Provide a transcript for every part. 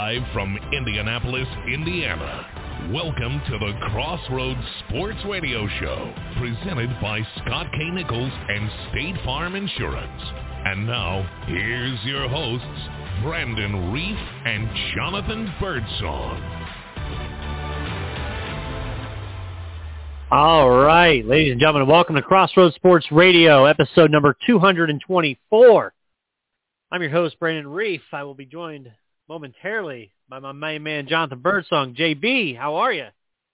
Live from Indianapolis, Indiana. Welcome to the Crossroads Sports Radio Show, presented by Scott K. Nichols and State Farm Insurance. And now, here's your hosts, Brandon Reef and Jonathan Birdsong. All right, ladies and gentlemen, welcome to Crossroads Sports Radio, episode number 224. I'm your host, Brandon Reef. I will be joined momentarily by my main man, Jonathan Birdsong. JB, how are you?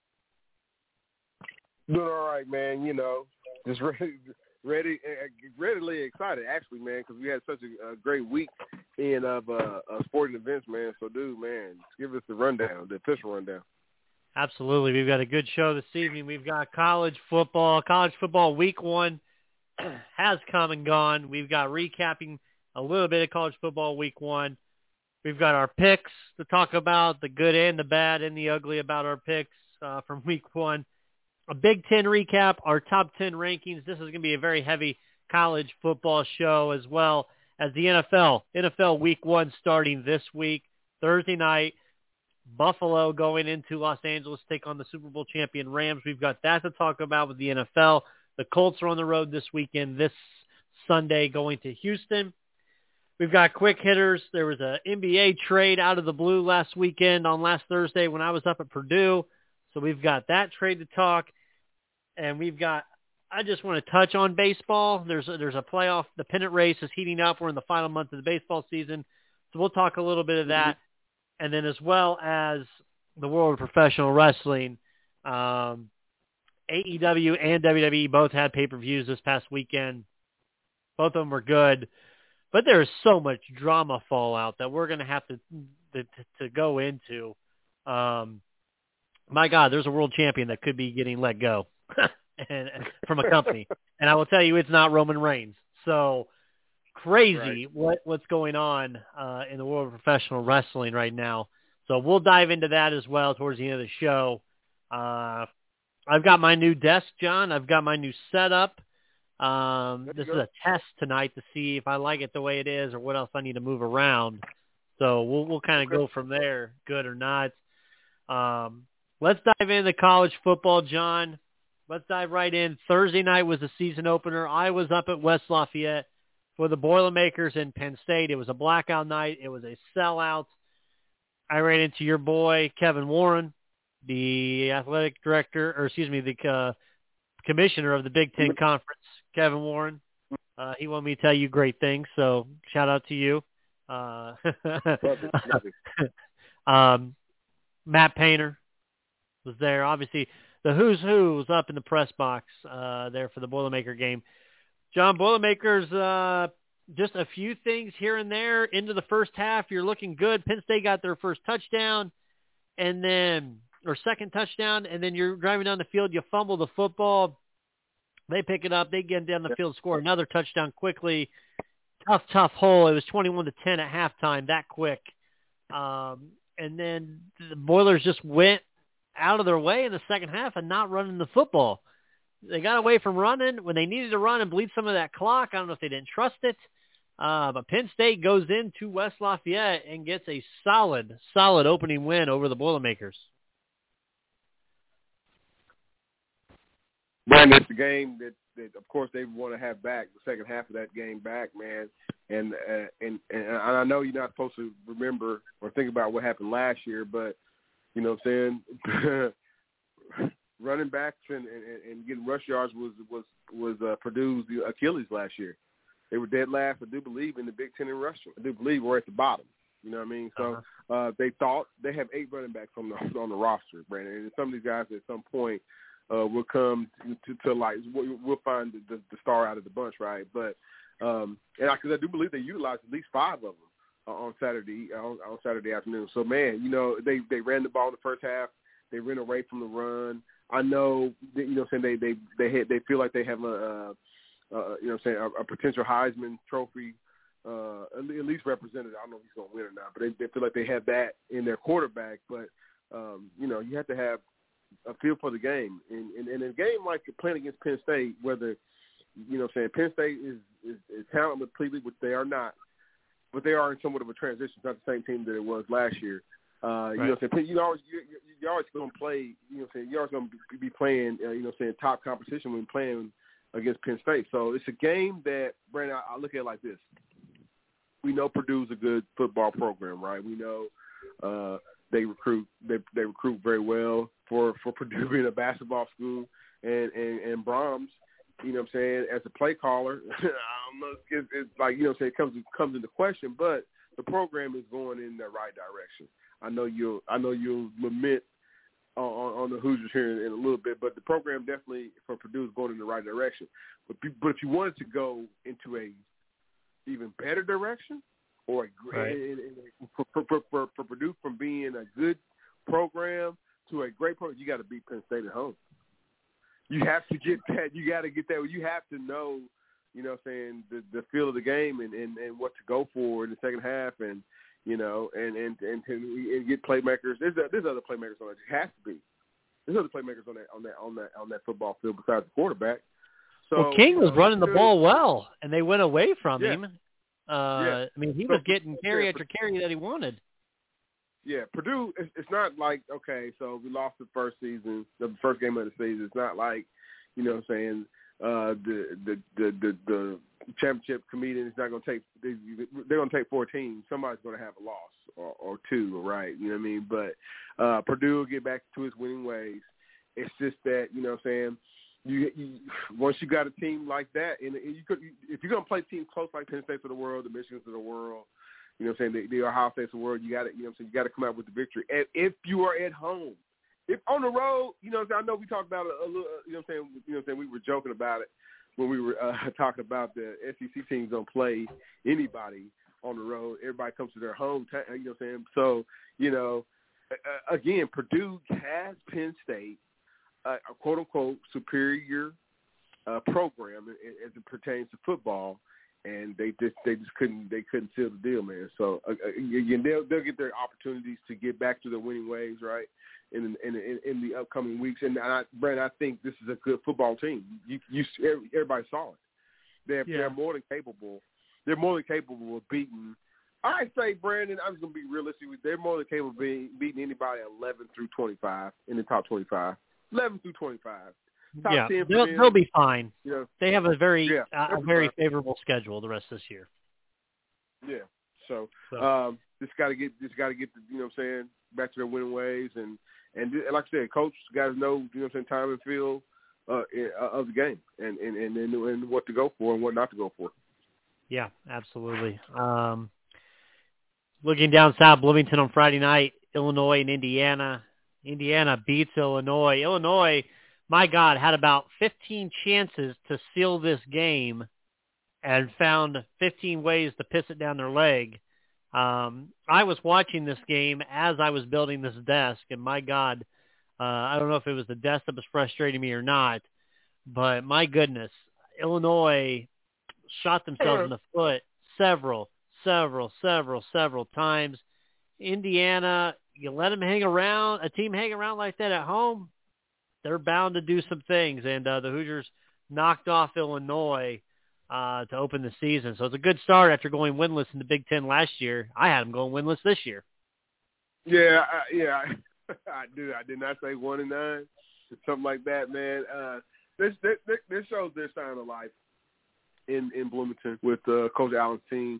Doing all right, man. You know, just readily excited, actually, man, because we had such a great week of sporting events, man. So, dude, man, give us the rundown, the official rundown. Absolutely. We've got a good show this evening. We've got college football. College football week one has come and gone. We've got recapping a little bit of college football week one. We've got our picks to talk about, the good and the bad and the ugly about our picks from week one. A Big Ten recap, our top 10 rankings. This is going to be a very heavy college football show, as well as the NFL. NFL week one starting this week, Thursday night. Buffalo going into Los Angeles to take on the Super Bowl champion Rams. We've got that to talk about with the NFL. The Colts are on the road this weekend, this Sunday, going to Houston. We've got quick hitters. There was an NBA trade out of the blue last weekend on last Thursday when I was up at Purdue. So we've got that trade to talk. And we've got, I just want to touch on baseball. There's a playoff. The pennant race is heating up. We're in the final month of the baseball season. So we'll talk a little bit of that. And then as well as the world of professional wrestling, AEW and WWE both had pay-per-views this past weekend. Both of them were good. But there's so much drama fallout that we're going to have to go into. My God, there's a world champion that could be getting let go and from a company. And I will tell you, it's not Roman Reigns. So crazy what's going on in the world of professional wrestling right now. So we'll dive into that as well towards the end of the show. I've got my new desk, John. I've got my new setup. This is a test tonight to see if I like it the way it is or what else I need to move around. So we'll kind of go from there, good or not. Let's dive into college football, John. Let's dive right in. Thursday night was the season opener. I was up at West Lafayette for the Boilermakers in Penn State. It was a blackout night. It was a sellout. I ran into your boy, Kevin Warren, the athletic director, the commissioner of the Big Ten Conference, Kevin Warren. He wanted me to tell you great things, so shout out to you. Matt Painter was there. Obviously, the who's who was up in the press box there for the Boilermaker game. John, Boilermakers, just a few things here and there. Into the first half, you're looking good. Penn State got their first touchdown, or second touchdown, and then you're driving down the field, you fumble the football. They pick it up. They get down the field, score another touchdown quickly. Tough hole. It was 21-10 at halftime, that quick. And then the Boilers just went out of their way in the second half and not running the football. They got away from running when they needed to run and bleed some of that clock. I don't know if they didn't trust it. But Penn State goes into West Lafayette and gets a solid opening win over the Boilermakers. Brandon, it's the game that of course they want to have back, the second half of that game back, man. And I know you're not supposed to remember or think about what happened last year, but you know what I'm saying? Running backs and getting rush yards was Purdue's Achilles last year. They were dead last, I do believe, in the Big Ten in rushing. I do believe we're at the bottom. You know what I mean? So they thought they have 8 running backs on the roster, Brandon. And some of these guys at some point will come to like we'll find the star out of the bunch, right? But because I do believe they utilized at least 5 of them on Saturday afternoon. So man, you know they ran the ball in the first half. They ran away from the run. I know that, you know, saying they feel like they have a potential Heisman Trophy at least represented. I don't know if he's going to win or not, but they feel like they have that in their quarterback. But you know, you have to have a feel for the game, and in a game like playing against Penn State, whether you know, saying Penn State is talented completely, which they are not, but they are in somewhat of a transition. It's not the same team that it was last year. You know what I'm saying? You're always going to play, you know what I'm saying, you're always going to be playing, you know what I'm saying, top competition when playing against Penn State. So it's a game that, Brandon, I look at it like this. We know Purdue's a good football program, right? We know they recruit very well for Purdue being a basketball school. And Brahms, you know what I'm saying, as a play caller, I don't know, it's like, you know what I'm saying, it comes into question, but the program is going in the right direction. I know you'll lament on the Hoosiers here in a little bit, but the program definitely for Purdue is going in the right direction. But if you wanted to go into a even better direction, or for Purdue from being a good program to a great program, you got to beat Penn State at home. You have to get that. You got to get that. You have to know, you know what I'm saying, the feel of the game and what to go for in the second half, and you know, and get playmakers. There's other playmakers on it. It has to be. There's other playmakers on that football field besides the quarterback. So King was running the ball well, and they went away from him. I mean, he was getting carry after carry that he wanted. Yeah, Purdue, it's not like, okay, so we lost the first game of the season. It's not like, you know what I'm saying, the championship committee is not going to take – they're going to take 14. Somebody's going to have a loss or two, right? You know what I mean? But Purdue will get back to its winning ways. It's just that, you know what I'm saying, you once you got a team like that, and if you're going to play teams close like Penn State of the world, the Michigans of the world, you know what I'm saying, the Ohio States of the world, you got to, you know what I'm saying, you got to come out with the victory. And if you are at home, if on the road, you know what I'm saying, I know we talked about it a little, you know what I'm saying, we were joking about it when we were talking about the SEC teams don't play anybody on the road. Everybody comes to their home, you know what I'm saying. So, you know, again, Purdue has Penn State, a quote-unquote superior program as it pertains to football, and they just couldn't seal the deal, man. So again, they'll get their opportunities to get back to their winning ways, right, in the upcoming weeks. And Brandon, I think this is a good football team. Everybody saw it. They're more than capable. They're more than capable of beating. I say, Brandon, I'm just gonna be realistic with you. They're more than capable of beating anybody 11 through 25 in the top 25. 11 through 25. Top 10 they'll be fine. You know, they have a very favorable schedule the rest of this year. Yeah. So just got to get the, you know what I'm saying, back to their winning ways, and like I said, coach got to know, you know what I'm saying, time and feel of the game, and what to go for and what not to go for. Yeah, absolutely. Looking down south, Bloomington on Friday night, Illinois and Indiana. Indiana beats Illinois. Illinois, my God, had about 15 chances to seal this game and found 15 ways to piss it down their leg. I was watching this game as I was building this desk, and my God, I don't know if it was the desk that was frustrating me or not, but my goodness, Illinois shot themselves in the foot several times. Indiana, you let them a team hang around like that at home, they're bound to do some things. And the Hoosiers knocked off Illinois to open the season. So it's a good start after going winless in the Big Ten last year. I had them going winless this year. Yeah, I do. I did not say 1-9, something like that, man. This shows their sign of life in Bloomington with Coach Allen's team.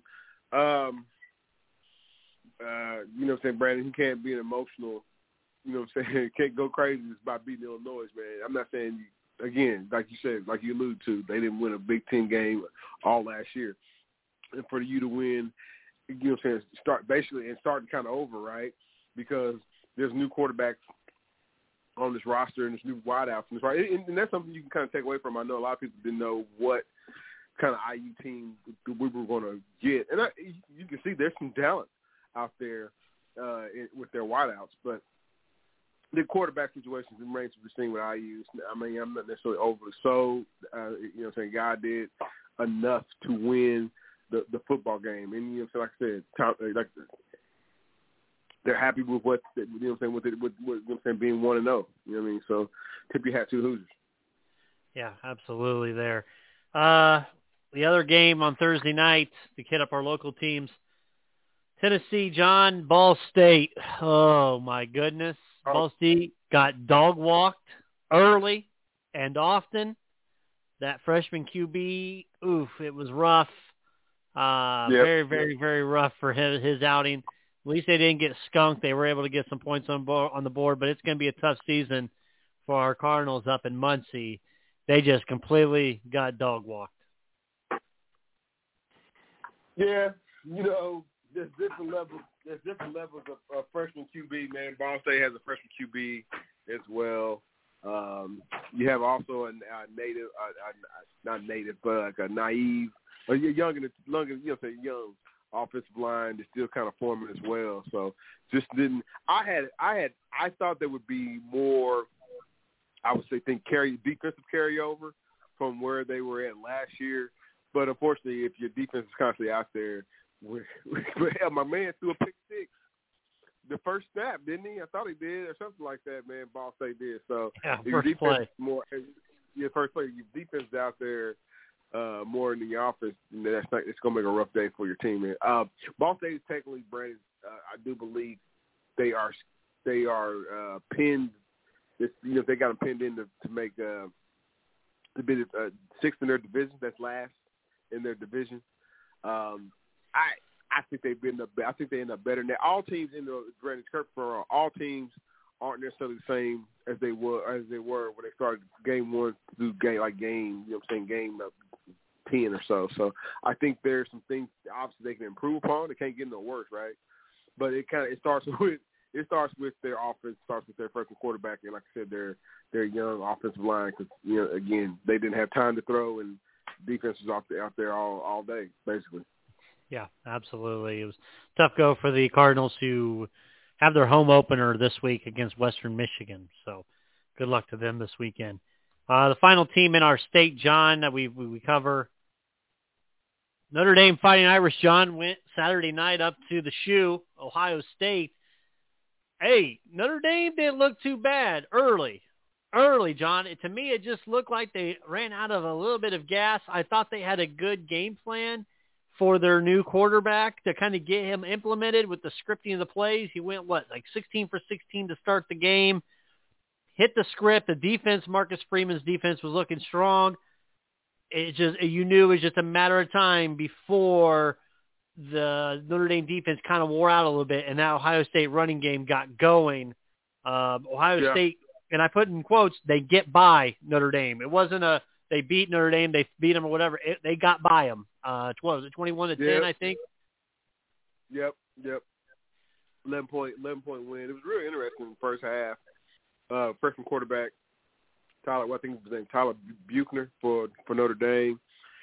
You know what I'm saying, Brandon, he can't be an emotional, you know what I'm saying, can't go crazy just by beating Illinois, man. I'm not saying, again, like you said, like you alluded to, they didn't win a Big Ten game all last year. And for you to win, you know what I'm saying, start kind of over, right? Because there's new quarterbacks on this roster and there's new wideouts. And that's something you can kind of take away from. I know a lot of people didn't know what kind of IU team we were going to get. And you can see there's some talent out there with their wideouts, but the quarterback situations remains to be seen with IU. I mean, I'm not necessarily overly sold. You know what I'm saying, God did enough to win the football game, and you know, like I said, they're happy with what, you know what I'm saying, with you know what I'm saying, being 1-0. You know what I mean? So tip your hat to the Hoosiers. Yeah, absolutely. There. The other game on Thursday night to hit up our local teams. Tennessee, John, Ball State. Oh, my goodness. Ball State got dog-walked early and often. That freshman QB, it was rough. Very, very, very rough for his outing. At least they didn't get skunked. They were able to get some points on the board, but it's going to be a tough season for our Cardinals up in Muncie. They just completely got dog-walked. Yeah, there's different levels. There's different levels of freshman QB. Man, Ball State has a freshman QB as well. You have also a native, not native, but like a naive, young offensive line that's still kind of forming as well. So just didn't. I thought there would be more. I would say defensive carryover from where they were at last year. But unfortunately, if your defense is constantly out there, my man threw a pick six the first snap, didn't he? I thought he did, or something like that. Man, Ball State did. So your first defense play. Your first play. Your defense is out there more than the offense. It's going to make a rough day for your team. Man. Ball State is technically, Brandon. I do believe they are pinned. They got them pinned in to make to be sixth in their division. That's last in their division. I think I think they end up better than that. All teams in the Granite Kirk for all teams aren't necessarily the same as they were when they started game one through game 10 or so. So I think there's some things obviously they can improve upon. They can't get no worse, right? But it starts with their offense, starts with their freshman quarterback, and like I said, their young offensive line because again they didn't have time to throw and defense was out there all day basically. Yeah, absolutely. It was a tough go for the Cardinals who have their home opener this week against Western Michigan. So good luck to them this weekend. The final team in our state, John, that we cover, Notre Dame Fighting Irish, John, went Saturday night up to the Shoe, Ohio State. Hey, Notre Dame didn't look too bad early, John. To me, it just looked like they ran out of a little bit of gas. I thought they had a good game plan for their new quarterback to kind of get him implemented with the scripting of the plays. He went, 16 for 16 to start the game, hit the script. The defense, Marcus Freeman's defense was looking strong. You knew it was just a matter of time before the Notre Dame defense kind of wore out a little bit, and that Ohio State running game got going. Ohio State, and I put in quotes, they get by Notre Dame. It wasn't they beat Notre Dame, they beat them or whatever. They got by them. What was it, 21-10, I think? Yep. 11-point win. It was really interesting in the first half. Freshman quarterback, Tyler Buchner for Notre Dame.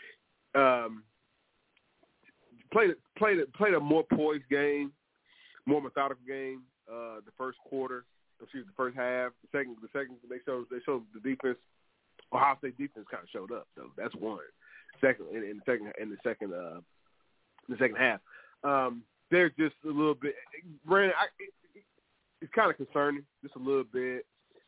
Played a more poised game, more methodical game. The first half. The second they showed the defense. Ohio State defense kind of showed up though. That's one. Second in the second half, they're just a little bit. Brandon, it's kind of concerning, just a little bit.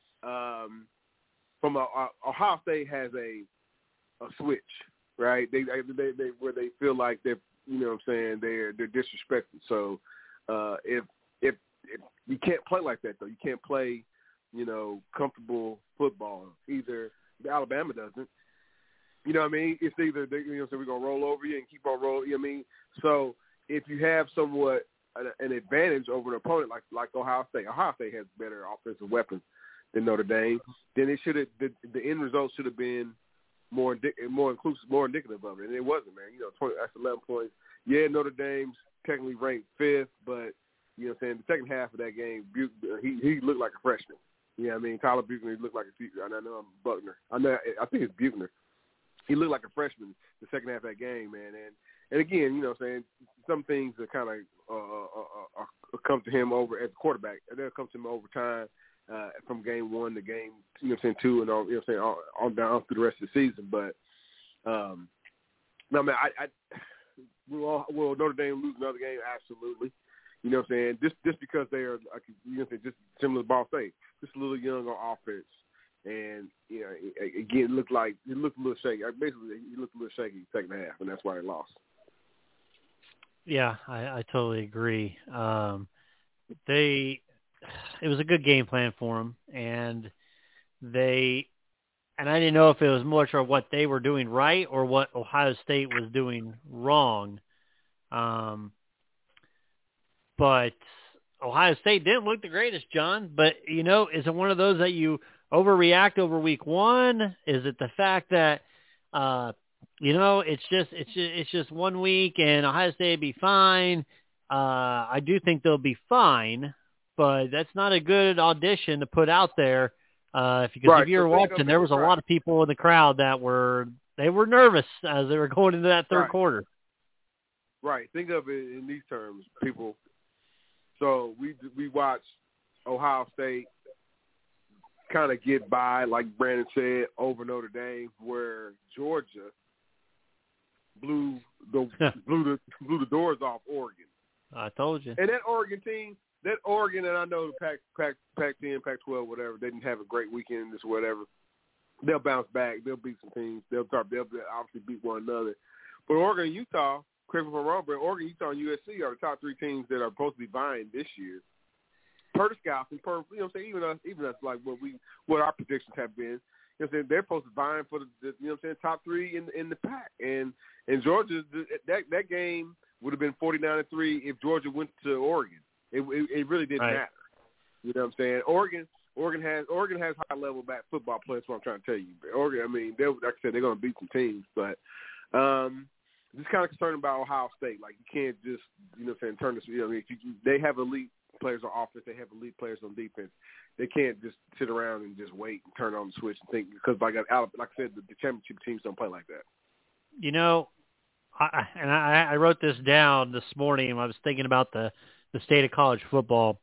From Ohio State has a switch, right? They where they feel like they're, they're disrespected. So if you can't play like that though, you can't play, comfortable football. Either Alabama doesn't. You know what I mean? It's either so we're gonna roll over you and keep on rolling. You know what I mean? So if you have somewhat an advantage over an opponent like Ohio State has better offensive weapons than Notre Dame. Then it should have the end result should have been more inclusive, more indicative of it, and it wasn't, man. That's 11 points. Yeah, Notre Dame's technically ranked 5th, but the second half of that game, he looked like a freshman. You know what I mean? Tyler Buchner looked like I know I'm Buckner. I think it's Buchner. He looked like a freshman the second half of that game, man. And again, some things that kind of come to him over as a quarterback. They'll come to him over time from game 1 to game 2 and all, on down through the rest of the season. But no, man, will Notre Dame lose another game? Absolutely. Just because they are, just similar to Ball State, just a little young on offense. And, again, it looked a little shaky. Basically, he looked a little shaky second half, and that's why they lost. Yeah, I totally agree. It was a good game plan for them, and I didn't know if it was much or what they were doing right or what Ohio State was doing wrong. But Ohio State didn't look the greatest, John. But, is it one of those that you overreact over week one? Is it the fact that, it's just 1 week and Ohio State will be fine? I do think they'll be fine, but that's not a good audition to put out there. If you were watching, there was a lot of people in the crowd that were nervous as they were going into that third quarter. Right. Think of it in these terms, people. So we watched Ohio State kind of get by, like Brandon said, over Notre Dame, where Georgia blew the doors off Oregon. I told you. And that Oregon team, and I know the Pac-10, Pac-12, whatever, they didn't have a great weekend, this whatever. They'll bounce back. They'll beat some teams. They'll obviously beat one another. But Oregon and Utah, correct me if I'm wrong, but Oregon, Utah, and USC are the top 3 teams that are supposed to be vying this year. Per the scouts and even us, like what our predictions have been, they're supposed to be vying for the top 3 in the pack. And Georgia, that game would have been 49-3 if Georgia went to Oregon. It really didn't matter. You know what I'm saying? Oregon has high level football players. That's what I'm trying to tell you. But Oregon, I mean, like I said, they're going to beat some teams, but just kind of concerned about Ohio State. Like, you can't just turn this. They have elite players on offense. They have elite players on defense. They can't just sit around and just wait and turn on the switch and think, because like I said, the championship teams don't play like that. I wrote this down this morning when I was thinking about the state of college football.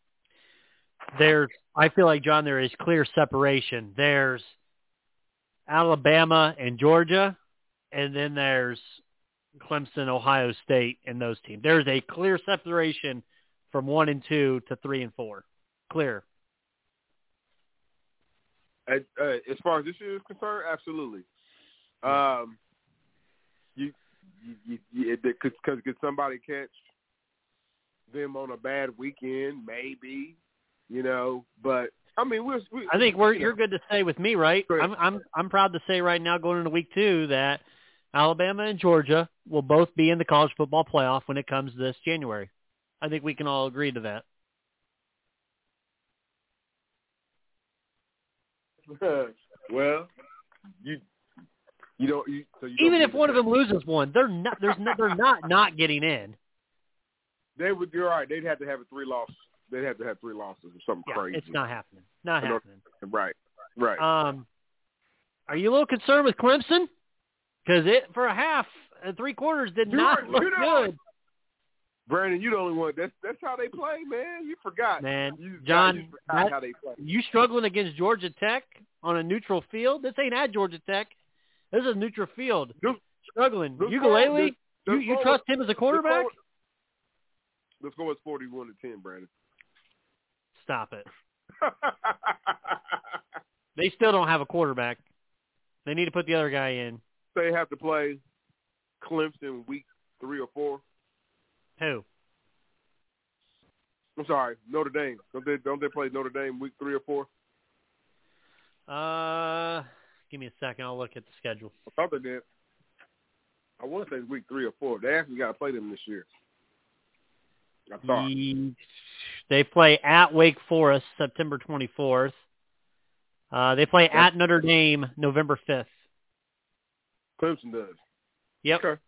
I feel like, John, there is clear separation. There's Alabama and Georgia, and then there's Clemson, Ohio State, and those teams. There's a clear separation from 1 and 2 to 3 and 4. Clear. As far as this year is concerned, absolutely. Could somebody catch them on a bad weekend? Maybe, But I mean, I think you're good to say with me, right? I'm proud to say right now, going into week 2, that Alabama and Georgia will both be in the college football playoff when it comes this January. I think we can all agree to that. Well, even if one of them loses one, they're not getting in. You're right. They'd have to have 3 losses. They'd have to have 3 losses or something crazy. It's not happening. Not happening. Right. Are you a little concerned with Clemson? Because it, for a half and 3 quarters, did not look good. Brandon, you the only one. That's how they play, man. You forgot. Man, John, how they play. You struggling against Georgia Tech on a neutral field? This ain't at Georgia Tech. This is a neutral field. Struggling. Ukulele? You trust him as a quarterback? The score was 41-10, Brandon. Stop it. They still don't have a quarterback. They need to put the other guy in. They have to play Clemson week 3 or 4. Who? I'm sorry, Notre Dame. Don't they play Notre Dame week 3 or 4? Give me a second. I'll look at the schedule. I thought they did. I want to say week 3 or 4. They actually got to play them this year. I thought. They play at Wake Forest September 24th. They play at Notre Dame November 5th. Clemson does. Yep. Okay.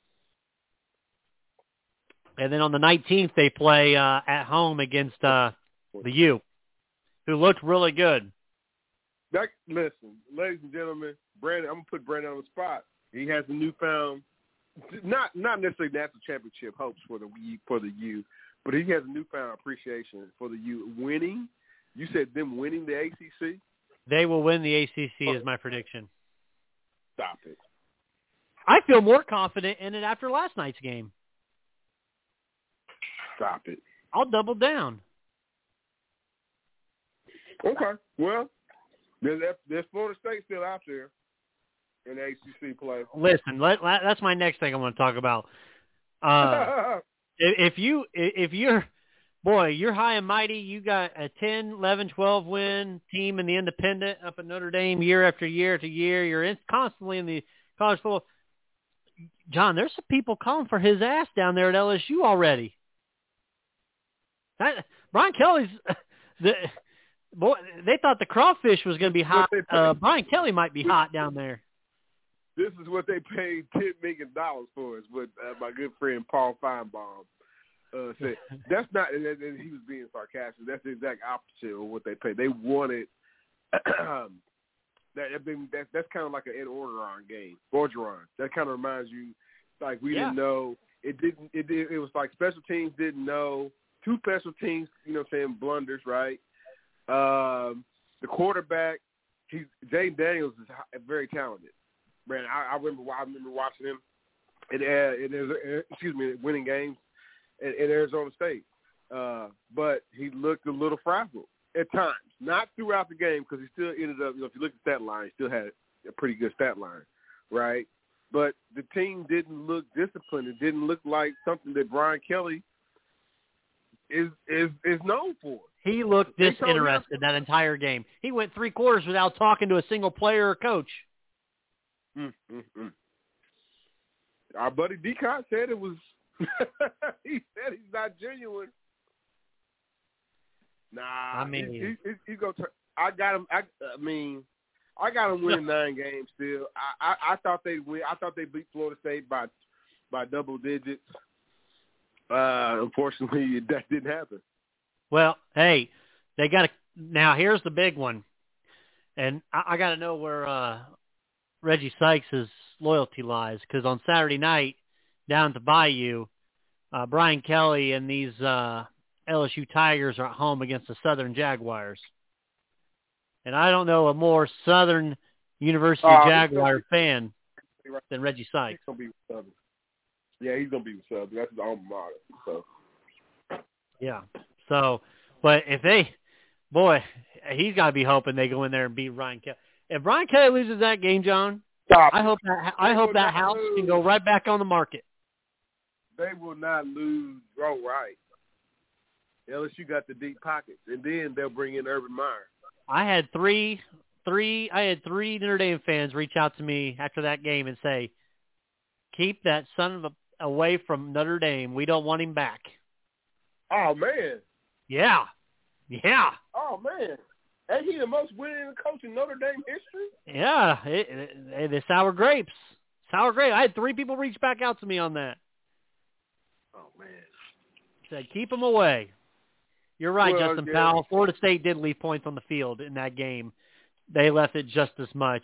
And then on the 19th, they play at home against the U, who looked really good. Listen, ladies and gentlemen, Brandon, I'm going to put Brandon on the spot. He has a newfound, not necessarily national championship hopes for the U, but he has a newfound appreciation for the U winning. You said them winning the ACC? They will win the ACC is my prediction. Stop it. I feel more confident in it after last night's game. Stop it. I'll double down. Okay. Well, there's Florida State still out there in ACC play. Listen, that's my next thing I want to talk about. if you're high and mighty, you got a 10, 11, 12 win team in the independent up at Notre Dame year after year after year. You're constantly in the college football. John, there's some people calling for his ass down there at LSU already. Brian Kelly's they thought the crawfish was going to be hot. Brian Kelly might be hot down there. This is what they paid $10 million for, is what my good friend Paul Feinbaum said. That's not, and he was being sarcastic. That's the exact opposite of what they paid. They wanted that's kind of like an Ed Orgeron game. Orgeron. That kind of reminds you, like we didn't know. It was like special teams didn't know. Two special teams, blunders, right? The quarterback, Jay Daniels is very talented. Man, I remember watching him winning games in Arizona State. But he looked a little fragile at times. Not throughout the game, because he still ended up, if you look at the stat line, he still had a pretty good stat line, right? But the team didn't look disciplined. It didn't look like something that Brian Kelly is known for. He looked disinterested that entire game. He went 3 quarters without talking to a single player or coach. Our buddy Decott said it was he said he's not genuine. Nah, I mean, he's gonna I got him. I got him winning 9 games still. I thought they'd win. I thought they beat Florida State by double digits. Unfortunately, that didn't happen. Well, hey, they got to. Now here's the big one, and I got to know where Reggie Sykes' loyalty lies, because on Saturday night down at the Bayou, Brian Kelly and these LSU Tigers are at home against the Southern Jaguars. And I don't know a more Southern University Jaguar fan than Reggie Sykes. He's going to be with Southern. Yeah, he's going to be with Southern. That's his alma mater. So. Yeah. So, but if he's got to be hoping they go in there and beat Brian Kelly. If Brian Kelly loses that game, John, I hope that house can go right back on the market. They will not lose. Oh, right. LSU got the deep pockets, and then they'll bring in Urban Meyer. I had three Notre Dame fans reach out to me after that game and say, "Keep that son of a away from Notre Dame. We don't want him back." Oh man. Yeah. Oh man. Ain't he the most winning coach in Notre Dame history? Yeah, the sour grapes. I had 3 people reach back out to me on that. Oh man. Said keep him away. You're right, Justin Powell. Florida State did leave points on the field in that game. They left it just as much.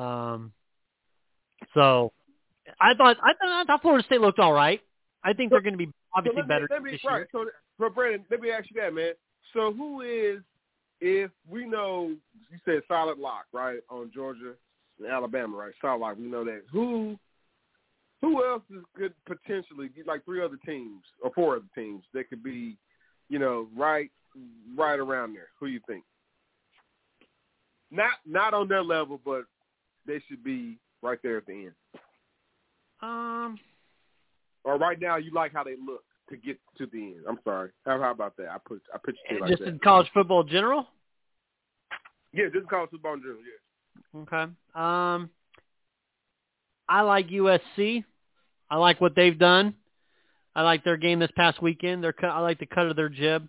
So I thought Florida State looked all right. I think they're going to be obviously better this year. So, Brandon, let me ask you that, man. So who is, if we know, you said solid lock, right, on Georgia and Alabama, right? Solid lock, we know that. Who else could potentially get like 3 other teams or 4 other teams that could be, right around there? Who you think? Not on their level, but they should be right there at the end. Or right now, you like how they look to get to the end. I'm sorry. How about that? I put you like just that. In college football in general? Yeah, just in college football in general, yeah. Okay. I like USC. I like what they've done. I like their game this past weekend. I like the cut of their jib.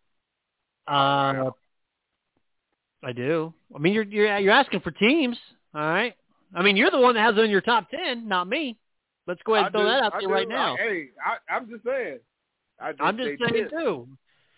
I do. I mean, you're asking for teams, all right? I mean, you're the one that has it in your top 10, not me. Let's go ahead and throw that out there right now. I'm just saying. I'm just saying too.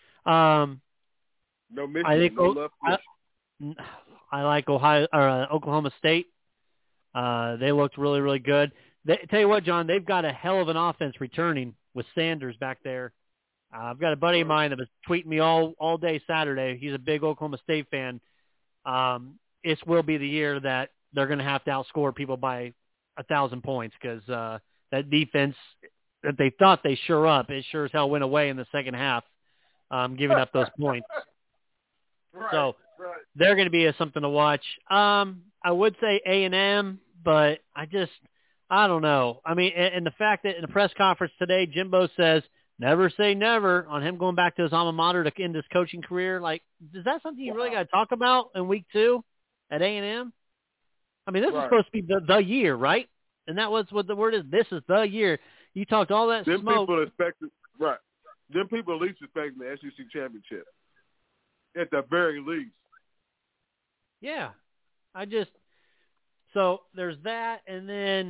No Michigan. I like Oklahoma State. They looked really, really good. Tell you what, John, they've got a hell of an offense returning with Sanders back there. I've got a buddy of mine that was tweeting me all day Saturday. He's a big Oklahoma State fan. It will be the year that they're going to have to outscore people by 1,000 points, because that defense that they thought they sure up, it sure as hell went away in the second half, giving up those points. So they're going to be something to watch. I would say A&M, but I don't know. I mean, and the fact that in the press conference today, Jimbo says never say never on him going back to his alma mater to end his coaching career. Like, is that something you really got to talk about in week 2 at A&M? I mean, this is supposed to be the year, right? And that was what the word is. This is the year. You talked all that smoke. People expected, right. Them people at least expecting the SEC championship. At the very least. Yeah. So there's that. And then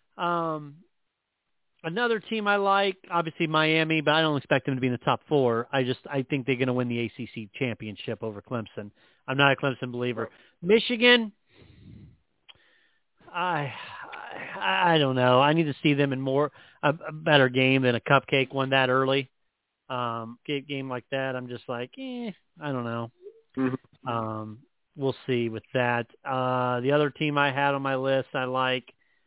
another team I like, obviously Miami, but I don't expect them to be in the top 4. I think they're going to win the ACC championship over Clemson. I'm not a Clemson believer. Michigan, I don't know. I need to see them in a better game than a cupcake one that early. Game like that, I'm just like, I don't know. Mm-hmm. We'll see with that. The other team I had on my list, I like.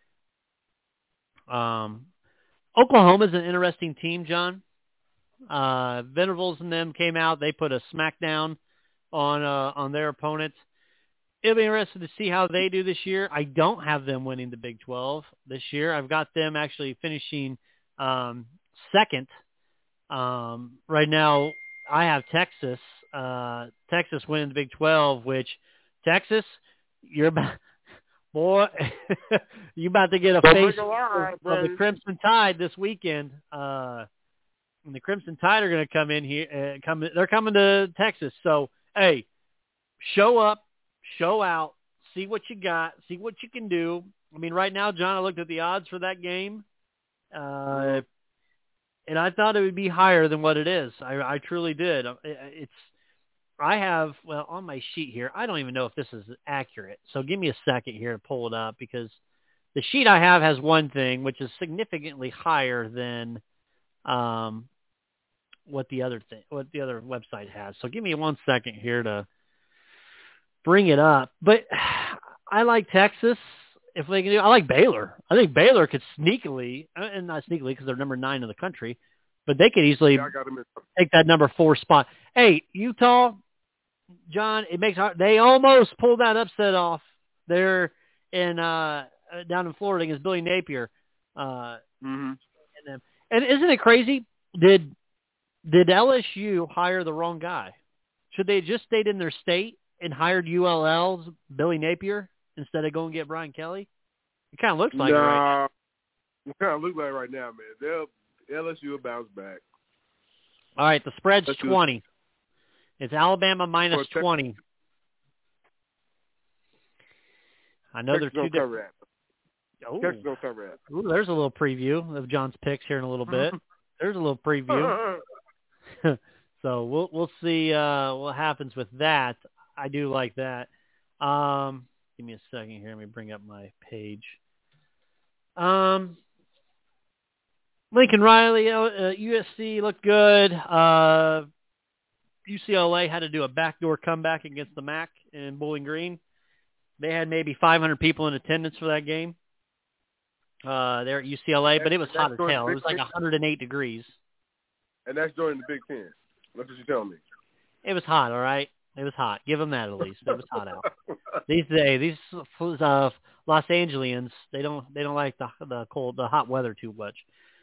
Oklahoma's an interesting team, John. Venables and them came out. They put a smackdown on their opponents. It'll be interesting to see how they do this year. I don't have them winning the Big 12 this year. I've got them actually finishing second. Right now, I have Texas. Texas winning the Big 12, which Texas, you're about, boy, you about to get a face of the Crimson Tide this weekend. And the Crimson Tide are going to come in here. They're coming to Texas. So, hey, show up, show out, see what you got, see what you can do. I mean, right now, John, I looked at the odds for that game, and I thought it would be higher than what it is. I truly did. I have, on my sheet here, I don't even know if this is accurate. So give me a second here to pull it up, because the sheet I have has one thing, which is significantly higher than what the other website has. So give me 1 second here to bring it up. But I like Texas. If they can do, I like Baylor. I think Baylor could sneakily, and not sneakily because they're number 9 in the country, but they could easily take that number 4 spot. Hey, Utah, John, they almost pulled that upset off there in down in Florida against Billy Napier. And isn't it crazy? Did LSU hire the wrong guy? Should they have just stayed in their state and hired ULL's Billy Napier instead of going and get Brian Kelly? It kind of looks like it right now. It kind of looks like right now, man. LSU will bounce back. All right, the spread's 20. It's Alabama minus 20. I know they're two different. Texas don't cover that. Ooh, there's a little preview of John's picks here in a little bit. There's a little preview. So we'll see what happens with that. I do like that. Give me a second here. Let me bring up my page. Lincoln Riley, USC looked good. UCLA had to do a backdoor comeback against the MAC in Bowling Green. They had maybe 500 people in attendance for that game. There at UCLA, but it was hot as hell. It was like 108 degrees. And that's during the Big Ten. That's what you're telling me. It was hot, all right? It was hot. Give them that at least. It was hot out. These Los Angeles, they don't like the cold, the hot weather too much.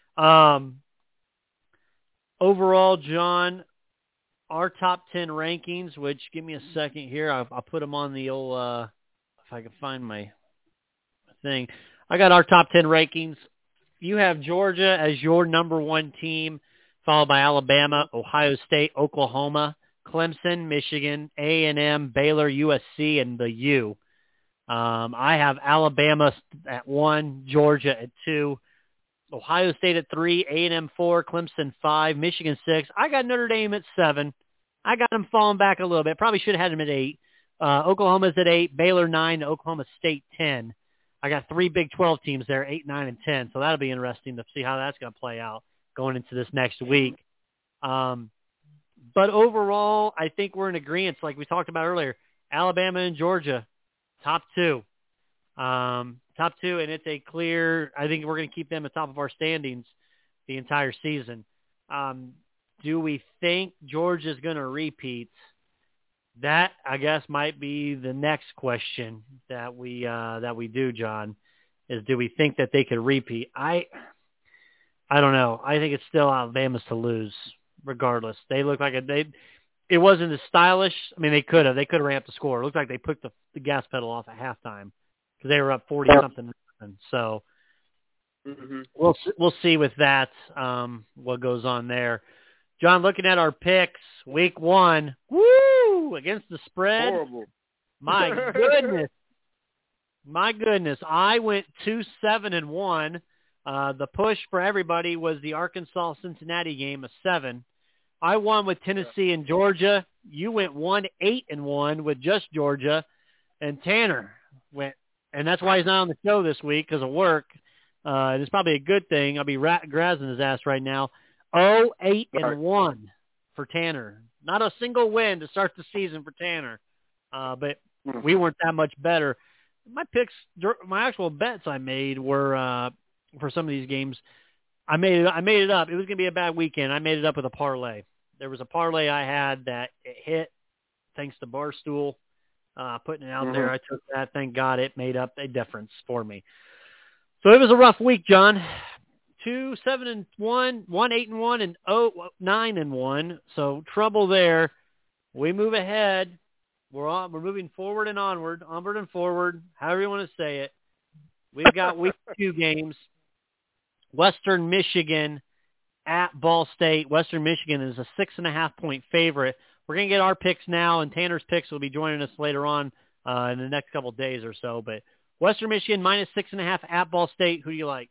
Overall, John, our top 10 rankings, which give me a second here. I'll put them on the old, if I can find my thing. I got our top 10 rankings. You have Georgia as your number 1 team, followed by Alabama, Ohio State, Oklahoma, Clemson, Michigan, A&M, Baylor, USC, and the U. I have Alabama at 1, Georgia at 2, Ohio State at 3, A&M 4, Clemson 5, Michigan 6. I got Notre Dame at 7. I got them falling back a little bit. Probably should have had them at 8. Oklahoma's at 8, Baylor 9, Oklahoma State 10. I got 3 Big 12 teams there, 8, 9, and 10. So that'll be interesting to see how that's going to play out going into this next week. But overall, I think we're in agreement. Like we talked about earlier, Alabama and Georgia, top 2. Top 2, and it's a clear, I think we're going to keep them at top of our standings the entire season. Do we think Georgia's going to repeat? That, I guess, might be the next question that we do, John, is do we think that they could repeat? I I don't know. I think it's still Alabama's to lose, regardless. They look like it wasn't as stylish. I mean, they could have ramped the score. It looked like they put the gas pedal off at halftime because they were up 40-something. So we'll see with that what goes on there. John, looking at our picks, week 1, woo, against the spread. Horrible. My goodness. I went 2-7-1. The push for everybody was the Arkansas-Cincinnati game, a 7. I won with Tennessee and Georgia. You went 1-8-1 with just Georgia. And Tanner went, and that's why he's not on the show this week because of work. It's probably a good thing. I'll be grazzing his ass right now. 0-8-1 for Tanner. Not a single win to start the season for Tanner. But we weren't that much better. My picks, my actual bets I made were for some of these games. I made it up. It was going to be a bad weekend. I made it up with a parlay. There was a parlay I had that it hit thanks to Barstool putting it out there. I took that. Thank God it made up a difference for me. So it was a rough week, John. 2-7-1, 1-8-1, and 0-9-1. So trouble there. We move ahead. We're moving forward and onward and forward, however you want to say it. We've got week 2 games. Western Michigan at Ball State. Western Michigan is a 6.5-point favorite. We're going to get our picks now, and Tanner's picks will be joining us later on in the next couple of days or so. But Western Michigan minus 6.5 at Ball State. Who do you like?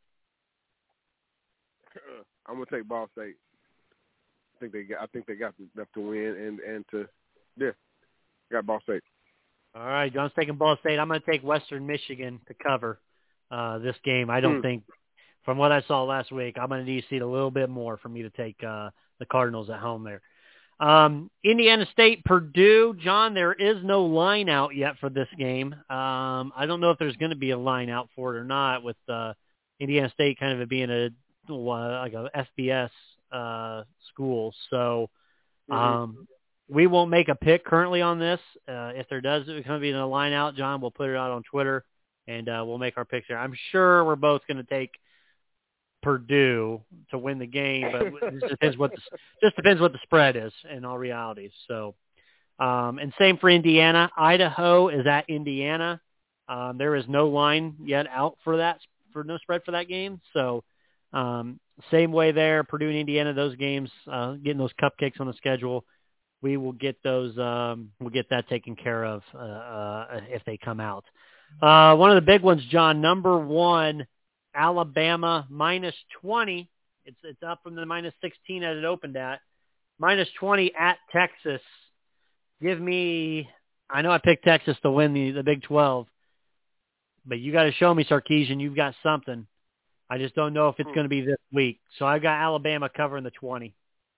I'm gonna take Ball State. I think they got enough to win and to got Ball State. All right, John's taking Ball State. I'm going to take Western Michigan to cover this game. I don't think, from what I saw last week, I'm going to need to see a little bit more for me to take the Cardinals at home there. Indiana State, Purdue. John, there is no line out yet for this game. I don't know if there's going to be a line out for it or not, with Indiana State kind of being like a FBS school. So we won't make a pick currently on this. If there does going to be a line out, John, we'll put it out on Twitter, and we'll make our picks there. I'm sure we're both going to take Purdue to win the game, but it just depends what the spread is in all realities. So, and same for Indiana. Idaho is at Indiana. There is no line yet out for no spread for that game. So, same way there, Purdue and Indiana, those games, getting those cupcakes on the schedule. We will get those. We'll get that taken care of if they come out. One of the big ones, John. Number 1, Alabama minus 20. It's up from the minus 16 that it opened at. Minus 20 at Texas. Give me. I know I picked Texas to win the Big 12, but you got to show me, Sarkisian, you've got something. I just don't know if it's going to be this week. So I've got Alabama covering the 20.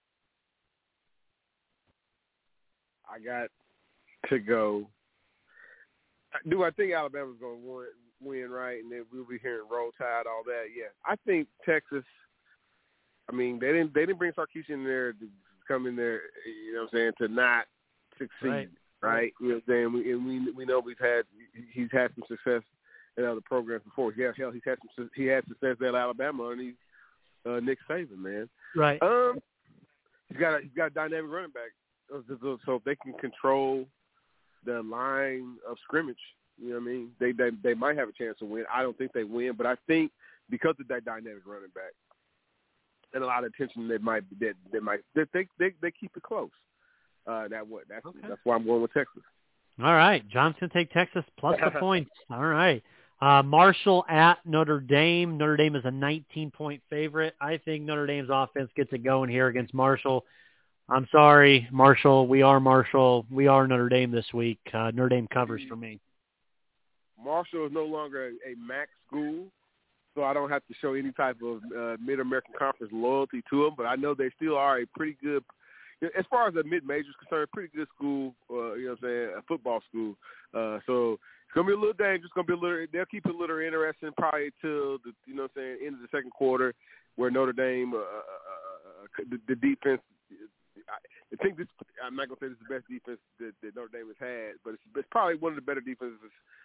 I got to go. Do I think Alabama's going to win, right? And then we'll be hearing Roll Tide, all that. Yeah, I think Texas. I mean, they didn't bring Sarkisian in there to come in there. You know what I'm saying? To not succeed, right? You know what I'm saying? We know he's had some success in other programs before. Yeah, hell, he had success at Alabama underneath Nick Saban, man. Right. He's got a dynamic running back. So if they can control the line of scrimmage, you know what I mean, they might have a chance to win. I don't think they win, but I think because of that dynamic running back and a lot of attention, they keep it close. That's why I'm going with Texas. All right, John's going to take Texas plus the points. All right. Marshall at Notre Dame. Notre Dame is a 19-point favorite. I think Notre Dame's offense gets it going here against Marshall. I'm sorry, Marshall. We are Marshall. We are Notre Dame this week. Notre Dame covers for me. Marshall is no longer a MAC school, so I don't have to show any type of Mid-American Conference loyalty to them, but I know they still are a pretty good, as far as the mid-major is concerned, pretty good school, you know what I'm saying, a football school. So it's going to be a little dangerous. They'll keep it a little interesting probably till the, you know what I'm saying, end of the second quarter, where Notre Dame, the defense, I think this. I'm not gonna say this is the best defense that Notre Dame has had, but it's probably one of the better defenses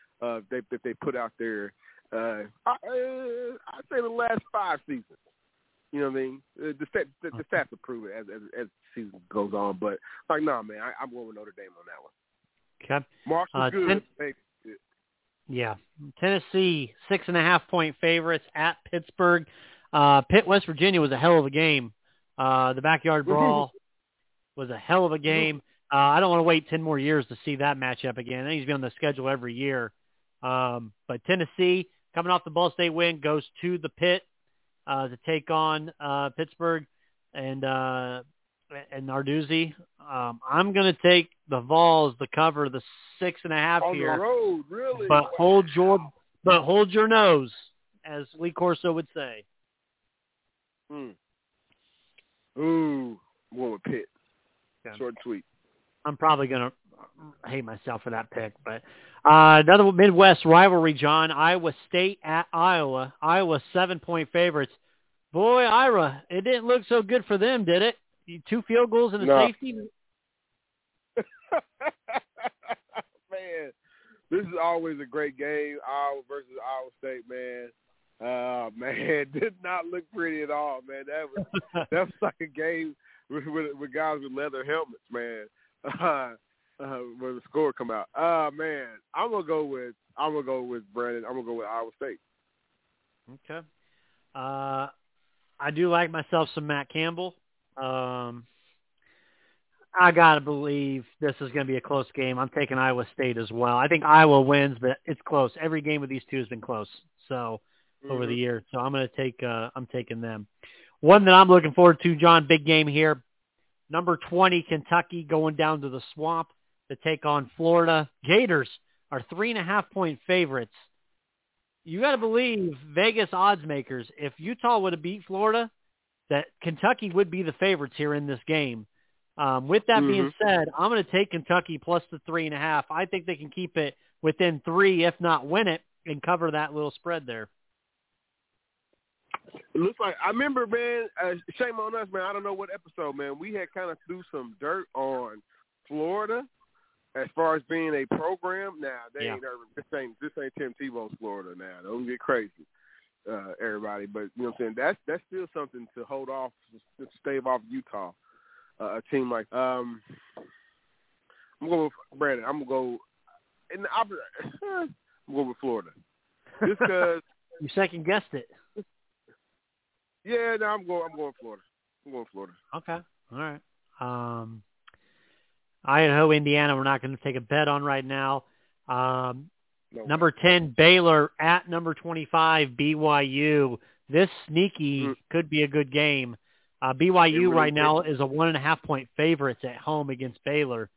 that they put out there. I'd say the last 5 seasons. You know what I mean? The stats will prove it as the season goes on. But, like, no, man, I'm going with Notre Dame on that one. Okay. Marks is good. Yeah. Tennessee, 6.5-point favorites at Pittsburgh. Pitt, West Virginia was a hell of a game. The backyard brawl was a hell of a game. I don't want to wait 10 more years to see that matchup again. I think he's been on the schedule every year. But Tennessee, coming off the Ball State win, goes to the Pit to take on Pittsburgh and Narduzzi. I'm going to take the Vols to cover the 6.5 here. On the road, really? But hold your nose, as Lee Corso would say. Ooh, I'm going with Pitt. Yeah. Short and sweet. I'm probably going to hate myself for that pick. But another Midwest rivalry, John. Iowa State at Iowa. Iowa 7-point favorites. Boy, Ira, it didn't look so good for them, did it? 2 field goals and a safety? Man, this is always a great game, Iowa versus Iowa State, man. Man, did not look pretty at all, man. That was like a game with guys with leather helmets, man. When the score come out, man, I'm gonna go with Brandon. I'm gonna go with Iowa State. Okay. I do like myself some Matt Campbell. I gotta believe this is gonna be a close game. I'm taking Iowa State as well. I think Iowa wins, but it's close. Every game with these two has been close. So over the year, so I'm taking them. One that I'm looking forward to, John, big game here. Number 20, Kentucky going down to the Swamp to take on Florida. Gators are 3.5-point favorites. You got to believe Vegas odds makers, if Utah would have beat Florida, that Kentucky would be the favorites here in this game. With that being said, I'm going to take Kentucky plus the 3.5. I think they can keep it within 3, if not win it, and cover that little spread there. It looks like I remember, man. Shame on us, man. I don't know what episode, man. We had kind of threw some dirt on Florida as far as being a program. Now they ain't this ain't Tim Tebow's Florida. Now don't get crazy, everybody. But you know what I'm saying. That's still something to hold off, to stave off Utah. A team like I'm going with Brandon. I'm gonna go in the opposite. I'm going with Florida. Just because you second guessed it. Yeah, no, I'm going Florida. I'm going Florida. Okay. All right. Idaho, Indiana, we're not going to take a bet on right now. Number 10, Baylor at number 25, BYU. This sneaky could be a good game. BYU right now is a 1.5-point favorites at home against Baylor.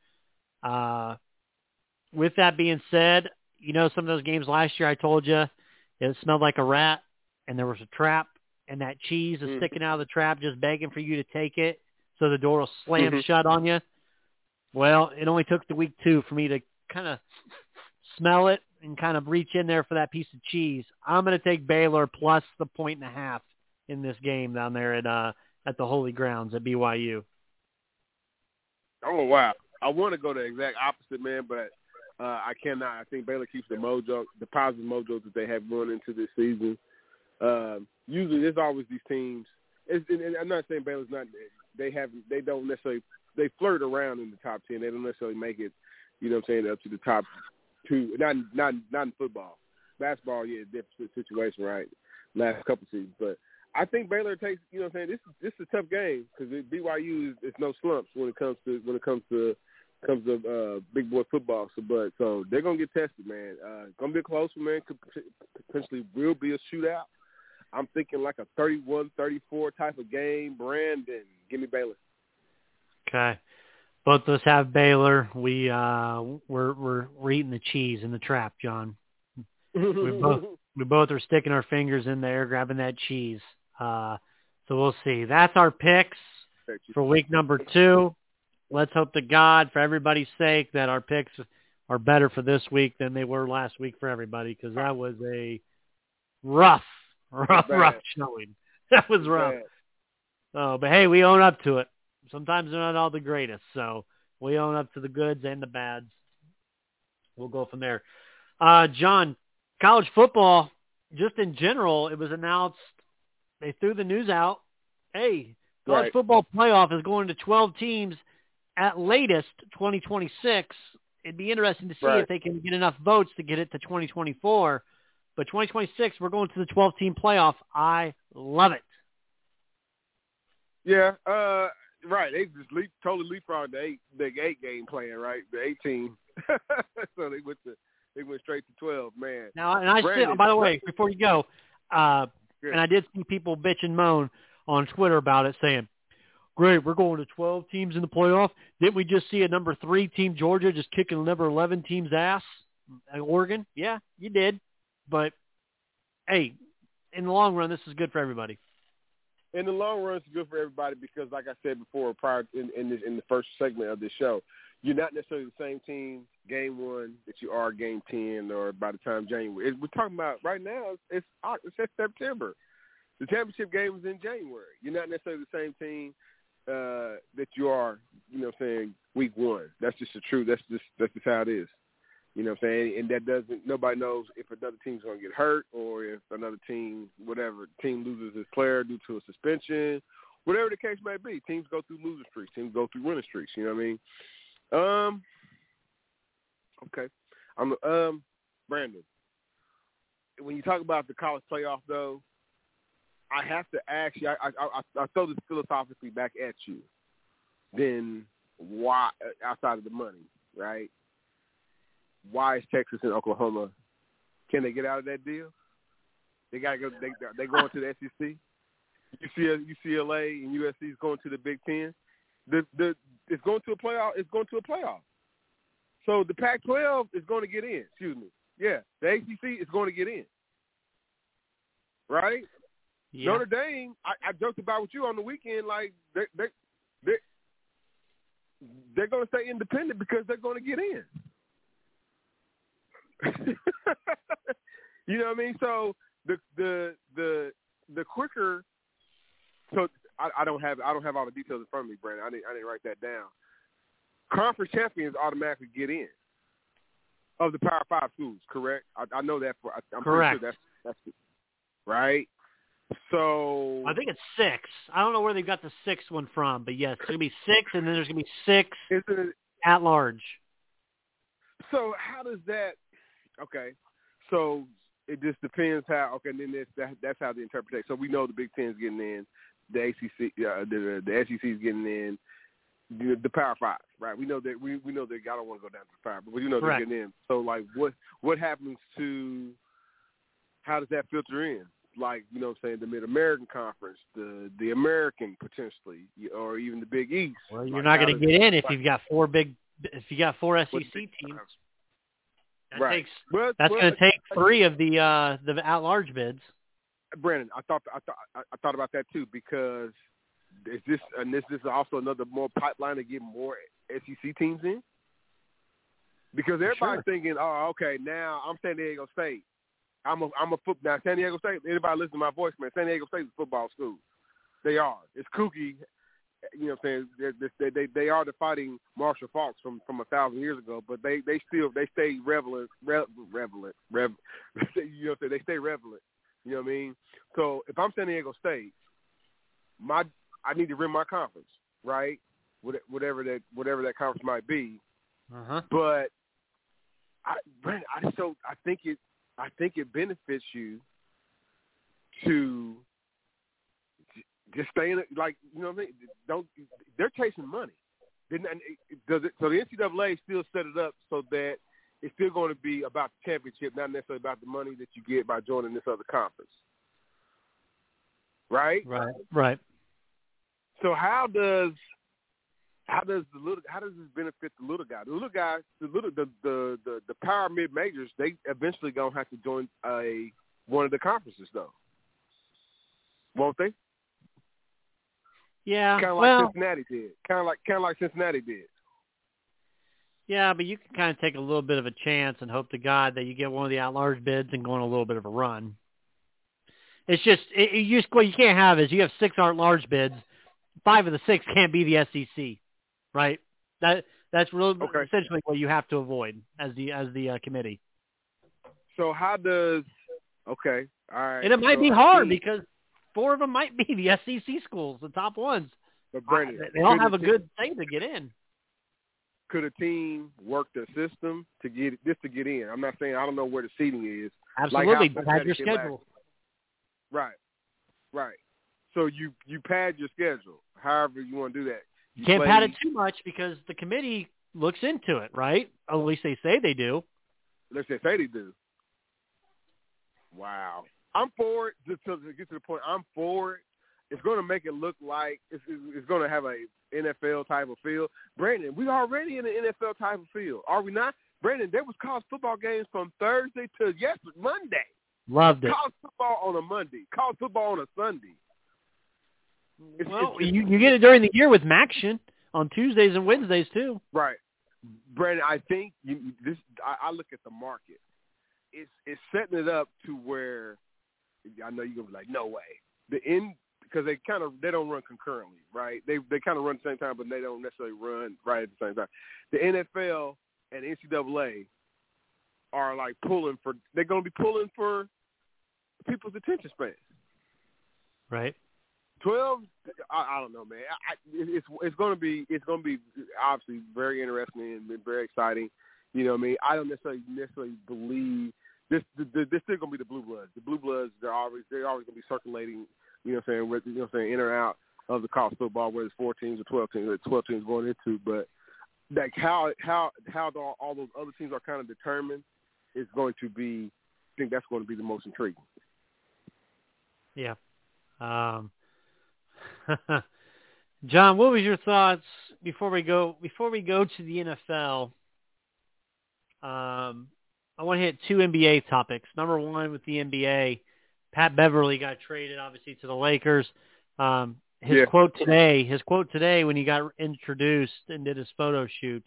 With that being said, you know, some of those games last year I told you it smelled like a rat and there was a trap. And that cheese is sticking out of the trap just begging for you to take it so the door will slam shut on you. Well, it only took the week 2 for me to kind of smell it and kind of reach in there for that piece of cheese. I'm going to take Baylor plus the 1.5 in this game down there at the Holy Grounds at BYU. Oh, wow. I want to go the exact opposite, man, but I cannot. I think Baylor keeps the positive mojo that they have going into this season. Usually, there's always these teams. And I'm not saying Baylor's not. They don't necessarily. They flirt around in the top 10. They don't necessarily make it. You know what I'm saying? Up to the top 2. Not in football. Basketball, yeah, different situation, right? Last couple seasons, but I think Baylor takes. You know what I'm saying? This is a tough game because BYU is no slumps when it comes to big boy football. So they're gonna get tested, man. Gonna be a close one, man. Could potentially will be a shootout. I'm thinking like a 31-34 type of game. Brandon, give me Baylor. Okay. Both of us have Baylor. We're eating the cheese in the trap, John. we both are sticking our fingers in there, grabbing that cheese. So we'll see. That's our picks for week number 2. Let's hope to God, for everybody's sake, that our picks are better for this week than they were last week for everybody, because that was a rough showing. That was rough. Oh, but hey, we own up to it. Sometimes they're not all the greatest, so we own up to the goods and the bads. We'll go from there. John, college football, just in general, it was announced, they threw the news out hey, college football playoff is going to 12 teams at latest 2026. It'd be interesting to see if they can get enough votes to get it to 2024. But 2026, we're going to the 12-team playoff. I love it. Yeah, right. They just totally leapfrogged the 8-game plan, right? The 18. So they went straight to 12, man. Now, and by the way, before you go, and I did see people bitch and moan on Twitter about it, saying, "Great, we're going to 12 teams in the playoff. Didn't we just see a number 3 team, Georgia, just kicking the number 11 team's ass? Oregon? Yeah, you did. But, hey, in the long run, this is good for everybody." In the long run, it's good for everybody because, like I said before, prior in the first segment of this show, you're not necessarily the same team game 1 that you are game 10 or by the time January. We're talking about right now. It's September. The championship game is in January. You're not necessarily the same team that you are. You know what I'm saying? Week 1. That's just the truth. That's just how it is. You know what I'm saying? And that doesn't – nobody knows if another team's going to get hurt or if another team, whatever, team loses its player due to a suspension, whatever the case may be. Teams go through losing streaks. Teams go through winning streaks. You know what I mean? Okay. Brandon, when you talk about the college playoff, though, I have to ask you, I throw this philosophically back at you. Then why, outside of the money, right? Why is Texas and Oklahoma? Can they get out of that deal? They got to go. They going to the SEC. UCLA and USC is going to the Big Ten. It's going to a playoff. It's going to a playoff. So the Pac-12 is going to get in. Excuse me. Yeah, the ACC is going to get in. Right? Yeah. Notre Dame. I joked about with you on the weekend. Like they're going to stay independent because they're going to get in. You know what I mean? So the quicker. So I don't have all the details in front of me, Brandon. I didn't write that down. Conference champions automatically get in of the Power 5 schools, correct? I know that I'm correct. Pretty sure that's right. So I think it's 6. I don't know where they got the 6th one from, but yes, it's gonna be 6, and then there's gonna be 6 at large. So how does that? Okay, so it just depends how. Okay, and then that's how the interpretation. So we know the Big Ten's getting in, the ACC, the SEC is getting in, the Power 5, right? We know that we know that I don't want to go down to the 5, but we know they're getting in. So like, what happens to? How does that filter in? Like, you know what I'm saying, the Mid-American Conference, the American potentially, or even the Big East. Well, you're not going to get in if you've got 4 SEC teams. That's going to take 3 of the at-large bids. Brandon, I thought about that too, because this is also another more pipeline to get more SEC teams in. Because everybody's thinking, oh, okay, now I'm San Diego State. I'm a football. Now, San Diego State, anybody listen to my voice, man, San Diego State is a football school. They are. It's kooky. You know what I'm saying? They are the fighting Marshall Faulks from 1,000 years ago, but they stay relevant. You know what I'm saying? They stay relevant. You know what I mean? So if I'm San Diego State, I need to win my conference, right? Whatever that conference might be. Uh-huh. But Brandon, I think it benefits you to just stay in it, like, you know what I mean? They're chasing money. So the NCAA still set it up so that it's still going to be about the championship, not necessarily about the money that you get by joining this other conference. Right? Right. So how does this benefit the little guy? The little guys, the power mid majors, they eventually gonna have to join one of the conferences, though, won't they? Yeah, kind of like Cincinnati did. Kind of like Cincinnati did. Yeah, but you can kind of take a little bit of a chance and hope to God that you get one of the at-large bids and go on a little bit of a run. It's just what you can't have is you have 6 at-large bids. 5 of the 6 can't be the SEC. Right, that's really essentially what you have to avoid as the committee. So how does all right? And it might be hard because 4 of them might be the SEC schools, the top ones. But Brandon, they all have a good thing to get in. Could a team work the system to get in? I'm not saying I don't know where the seating is. Absolutely, like pad your schedule. Right. So you pad your schedule, however you want to do that. You can't pad it too much because the committee looks into it, right? At least they say they do. Let's say they do. Wow. I'm for it. Just to get to the point, I'm for it. It's going to make it look like it's going to have a NFL type of feel. Brandon, we already in an NFL type of feel, are we not? Brandon, there was college football games from Thursday to Monday. Loved it. College football on a Monday. College football on a Sunday. You get it during the year with MACtion on Tuesdays and Wednesdays too. Right. Brandon, I think I look at the market. It's setting it up to where I know you're gonna be like, no way. Because they don't run concurrently, right? They kind of run at the same time, but they don't necessarily run right at the same time. The NFL and NCAA are like they're going to be pulling for people's attention spans. Right. 12, I don't know, man. It's going to be obviously very interesting and very exciting. You know what I mean? I don't necessarily believe this. This still going to be the Blue Bloods. The Blue Bloods, they're always going to be circulating. You know what I'm saying? In or out of the college football, whether it's 4 teams or 12 teams, 12 teams going into. But like how all those other teams are kind of determined is going to be. I think that's going to be the most intriguing. Yeah. John, what was your thoughts before we go to the NFL? I want to hit 2 NBA topics. Number one, with the NBA, Pat Beverly got traded, obviously, to the Lakers. His quote today when he got introduced and did his photo shoot,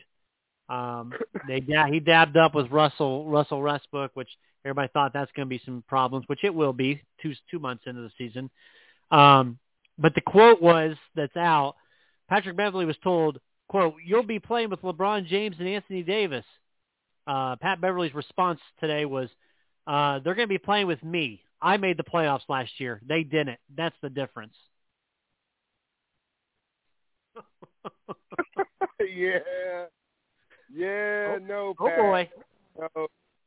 he dabbed up with Russell Westbrook, which everybody thought that's going to be some problems, which it will be 2 months into the season. But the quote that's out, Patrick Beverly was told, quote, "You'll be playing with LeBron James and Anthony Davis." Pat Beverly's response today was, "They're going to be playing with me. I made the playoffs last year. They didn't. That's the difference." No, Pat. Oh boy. No,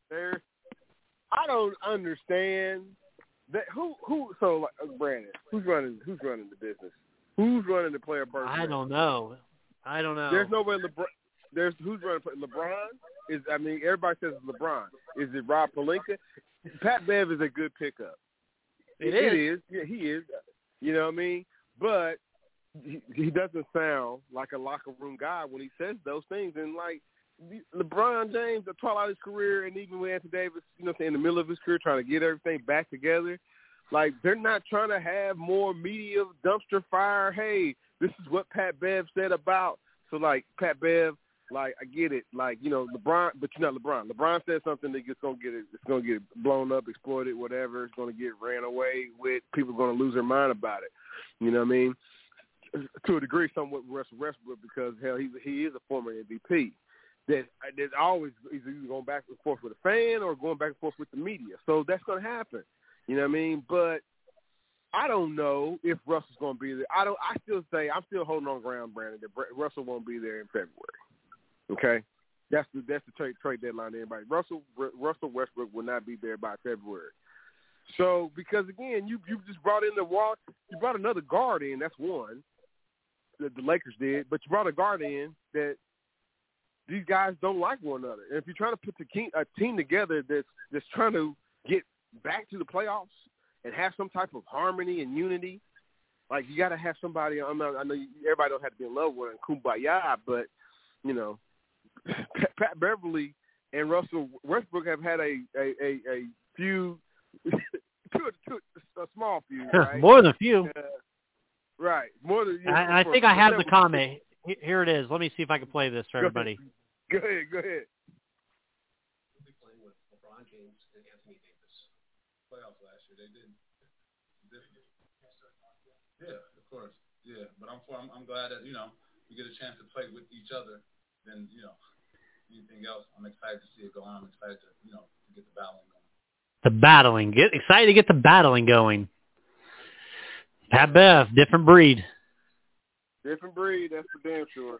I don't understand that. So, Brandon, who's running the business? Who's running the player person? I don't know. There's no way LeBron. Who's running LeBron? Everybody says it's LeBron. Is it Rob Pelinka? Pat Bev is a good pickup. It is. Yeah, he is. You know what I mean? But he doesn't sound like a locker room guy when he says those things. And like LeBron James, the twilight of his career, and even with Anthony Davis, in the middle of his career, trying to get everything back together. Like, they're not trying to have more media dumpster fire. Hey, this is what Pat Bev said about. So, like, Pat Bev, like, I get it. Like, LeBron, but you're not LeBron. LeBron said something that it's going to get blown up, exploited, whatever. It's going to get ran away with. People are going to lose their mind about it. You know what I mean? To a degree, somewhat Russell Westbrook, because, hell, he is a former MVP. There's always either going back and forth with a fan or going back and forth with the media. So that's going to happen. You know what I mean? But I don't know if Russell's going to be there. I'm still holding on ground, Brandon, that Russell won't be there in February. Okay? That's the trade deadline to everybody. Russell Westbrook will not be there by February. So, because, again, you just brought in you brought another guard in. That's one that the Lakers did. But you brought a guard in that these guys don't like one another. And if you're trying to put a team together that's trying to get back to the playoffs and have some type of harmony and unity, like, you got to have somebody. I know everybody don't have to be in love with it and kumbaya, but Pat Beverly and Russell Westbrook have had a few, a small few, right? More than a few, right? More than. I think I have the comment. Here it is. Let me see if I can play this for everybody. Go ahead. We'll be playing with LeBron James and Anthony Davis. Playoffs last year, they did. Yeah, of course. Yeah, but I'm glad that we get a chance to play with each other. Then anything else, I'm excited to see it go on. I'm excited to to get the battling going. Excited to get the battling going. Pat Bev, different breed. Different breed, that's for damn sure.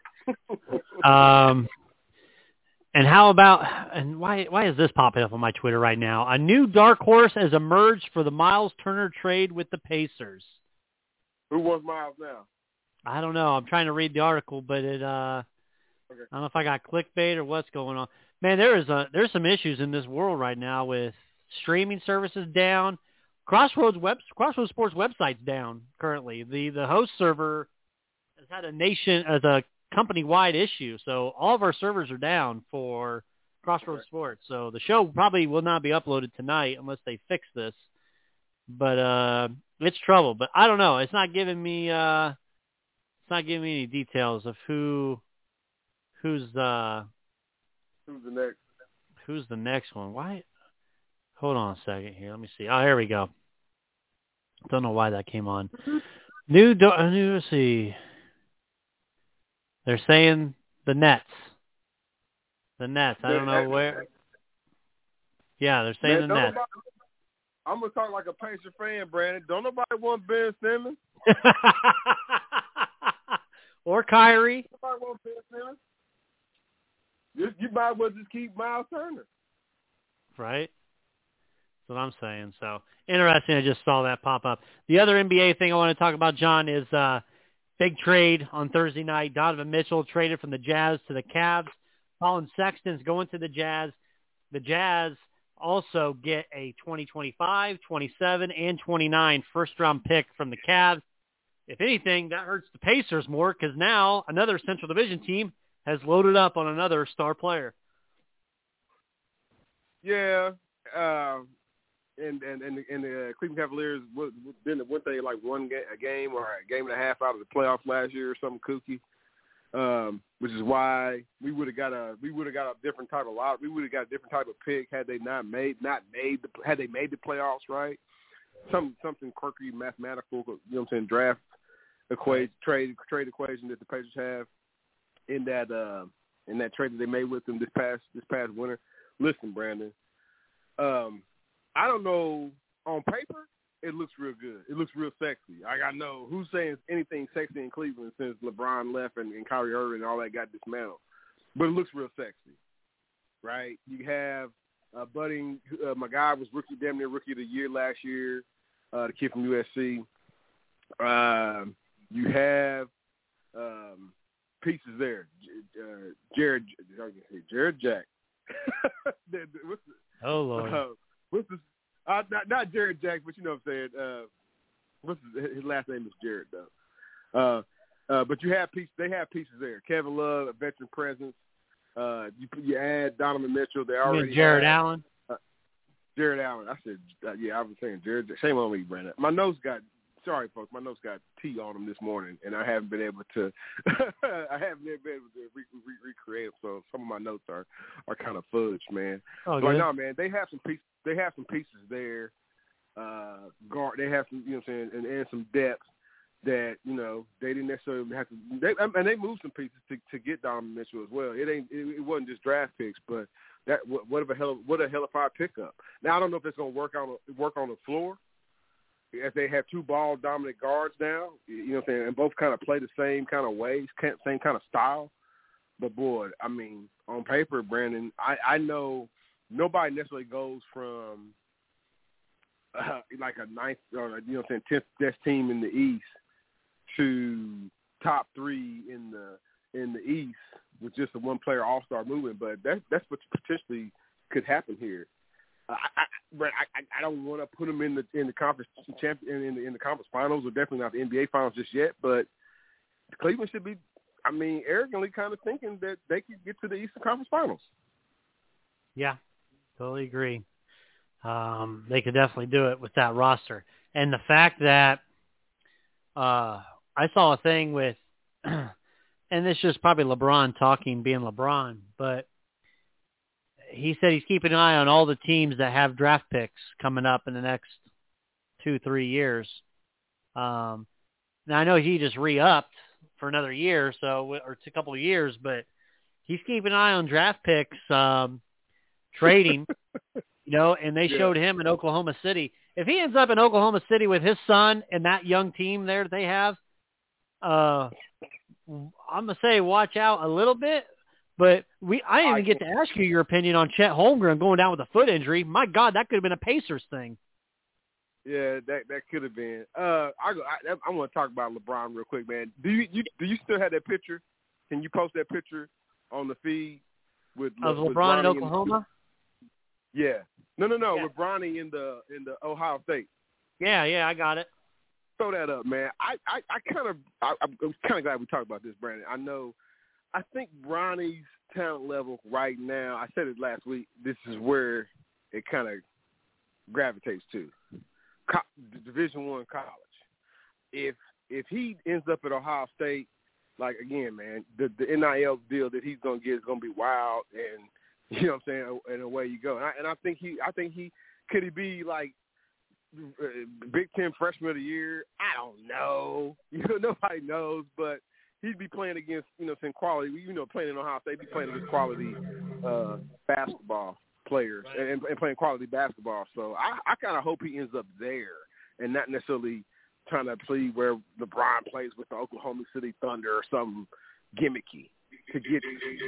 And how about, and why is this popping up on my Twitter right now? A new dark horse has emerged for the Miles Turner trade with the Pacers. Who wants Miles now? I don't know. I'm trying to read the article, but Okay. I don't know if I got clickbait or what's going on. Man, there's some issues in this world right now with streaming services down. Crossroads Sports website's down currently. The host server has had a company-wide issue, so all of our servers are down for Crossroads Sports. So the show probably will not be uploaded tonight unless they fix this. But it's trouble. But I don't know. It's not giving me any details of who's the next one. Why? Hold on a second here. Let me see. Oh, here we go. Don't know why that came on. Let's see. They're saying the Nets. The Nets. I don't know where. Yeah, they're saying the Nets. I'm going to talk like a Pacer fan, Brandon. Don't nobody want Ben Simmons. Or Kyrie. Nobody want Ben Simmons. You might as well just keep Miles Turner. Right? That's what I'm saying. So, interesting. I just saw that pop up. The other NBA thing I want to talk about, John, is big trade on Thursday night. Donovan Mitchell traded from the Jazz to the Cavs. Colin Sexton's going to the Jazz. The Jazz also get a 2025, 27, and 29 first-round pick from the Cavs. If anything, that hurts the Pacers more because now another Central Division team has loaded up on another star player. Yeah, and the Cleveland Cavaliers weren't they like a game or a game and a half out of the playoffs last year or something kooky, which is why we would have got a different type of lot. We would have got a different type of pick had they made the playoffs, right? Something quirky, mathematical, you know what I'm saying, draft trade equation that the Pacers have in that trade that they made with them this past winter. Listen, Brandon, I don't know. On paper, it looks real good. It looks real sexy. I know who's saying anything sexy in Cleveland since LeBron left and Kyrie Irving and all that got dismantled. But it looks real sexy, right? You have budding. My guy was damn near rookie of the year last year. The kid from USC. You have pieces there. Jared Jack. Oh, Lord. What's this? Not Jared Jack, but you know what I'm saying. His last name is Jared, though. But you have pieces. They have pieces there. Kevin Love, a veteran presence. You add Donovan Mitchell. They already Jared Allen. Jared Allen. I said, I was saying Jared. Shame on me, Brandon. My notes got. Sorry, folks. My notes got tea on them this morning, and I haven't been able to. Recreate them. So some of my notes are kind of fudged, man. Oh, but no, man, they have some pieces. They have some pieces there. They have some, you know what I'm saying, and some depth that they didn't necessarily have to. They moved some pieces to get Donovan Mitchell as well. It wasn't just draft picks, but that what a hellified pickup. Now I don't know if it's going to work on the floor. As they have two ball-dominant guards now, you know what I'm saying, and both kind of play the same kind of way, same kind of style. But, boy, I mean, on paper, Brandon, I know nobody necessarily goes from like a ninth or, 10th best team in the East to top three in the East with just a one-player all-star movement. But that's what potentially could happen here. I don't want to put them in the conference in the conference finals, or definitely not the NBA finals just yet. But Cleveland should be, arrogantly kind of thinking that they could get to the Eastern Conference Finals. Yeah, totally agree. They could definitely do it with that roster, and the fact that I saw a thing with, and this is just probably LeBron talking, being LeBron, but. He said he's keeping an eye on all the teams that have draft picks coming up in the next 2-3 years. Now, I know he just re-upped for another year or a couple of years, but he's keeping an eye on draft picks, trading. and they showed him in Oklahoma City. If he ends up in Oklahoma City with his son and that young team there that they have, I'm going to say watch out a little bit. But I didn't even get to ask you your opinion on Chet Holmgren going down with a foot injury. My God, that could have been a Pacers thing. Yeah, that could have been. I want to talk about LeBron real quick, man. Do you still have that picture? Can you post that picture on the feed with LeBron in Oklahoma? Yeah. No. Yeah. With Bronny in the Ohio State. Yeah, I got it. Throw that up, man. I'm kind of glad we talked about this, Brandon. I think Bronny's talent level right now, I said it last week, this is where it kind of gravitates to. Division I college. If he ends up at Ohio State, like, again, man, the NIL deal that he's going to get is going to be wild, and, you know what I'm saying, and away you go. And I think he could he be, like, Big Ten Freshman of the Year? I don't know. Nobody knows, but he'd be playing against, some quality, playing in Ohio State, he'd be playing against quality basketball players and playing quality basketball. So I kind of hope he ends up there and not necessarily trying to play where LeBron plays with the Oklahoma City Thunder or something gimmicky to get.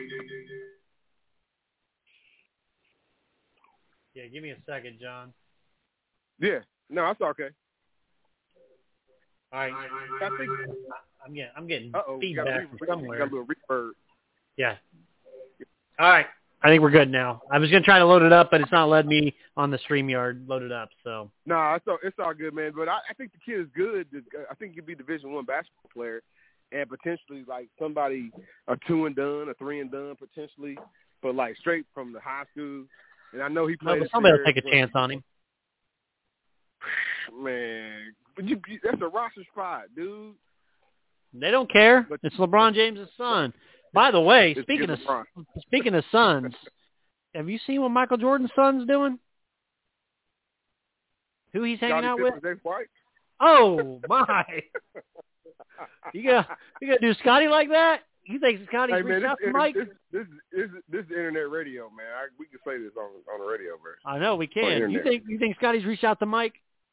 Yeah, give me a second, John. Yeah, no, that's okay. All right. I'm getting feedback from somewhere. Got a little reverb. Yeah. All right. I think we're good now. I was going to try to load it up, but it's not letting me on the StreamYard load it up. So. No, it's all good, man. But I think the kid is good. I think he'd be a Division I basketball player and potentially like somebody a 2-and-done, a 3-and-done potentially, but like straight from the high school. And I know he played. Somebody will take a chance on him. Man, but that's a roster spot, dude. They don't care. It's LeBron James' son. By the way, speaking of sons, have you seen what Michael Jordan's son's doing? Who he's hanging out with? Oh my! You gonna do Scotty like that? You think Scotty's reached out to Mike? This is internet radio, man. We can say this on the radio, man. I know we can. You think Scotty's reached out to Mike?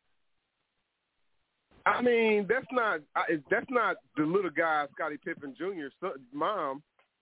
I mean, that's not the little guy, Scottie Pippen Jr.'s mom.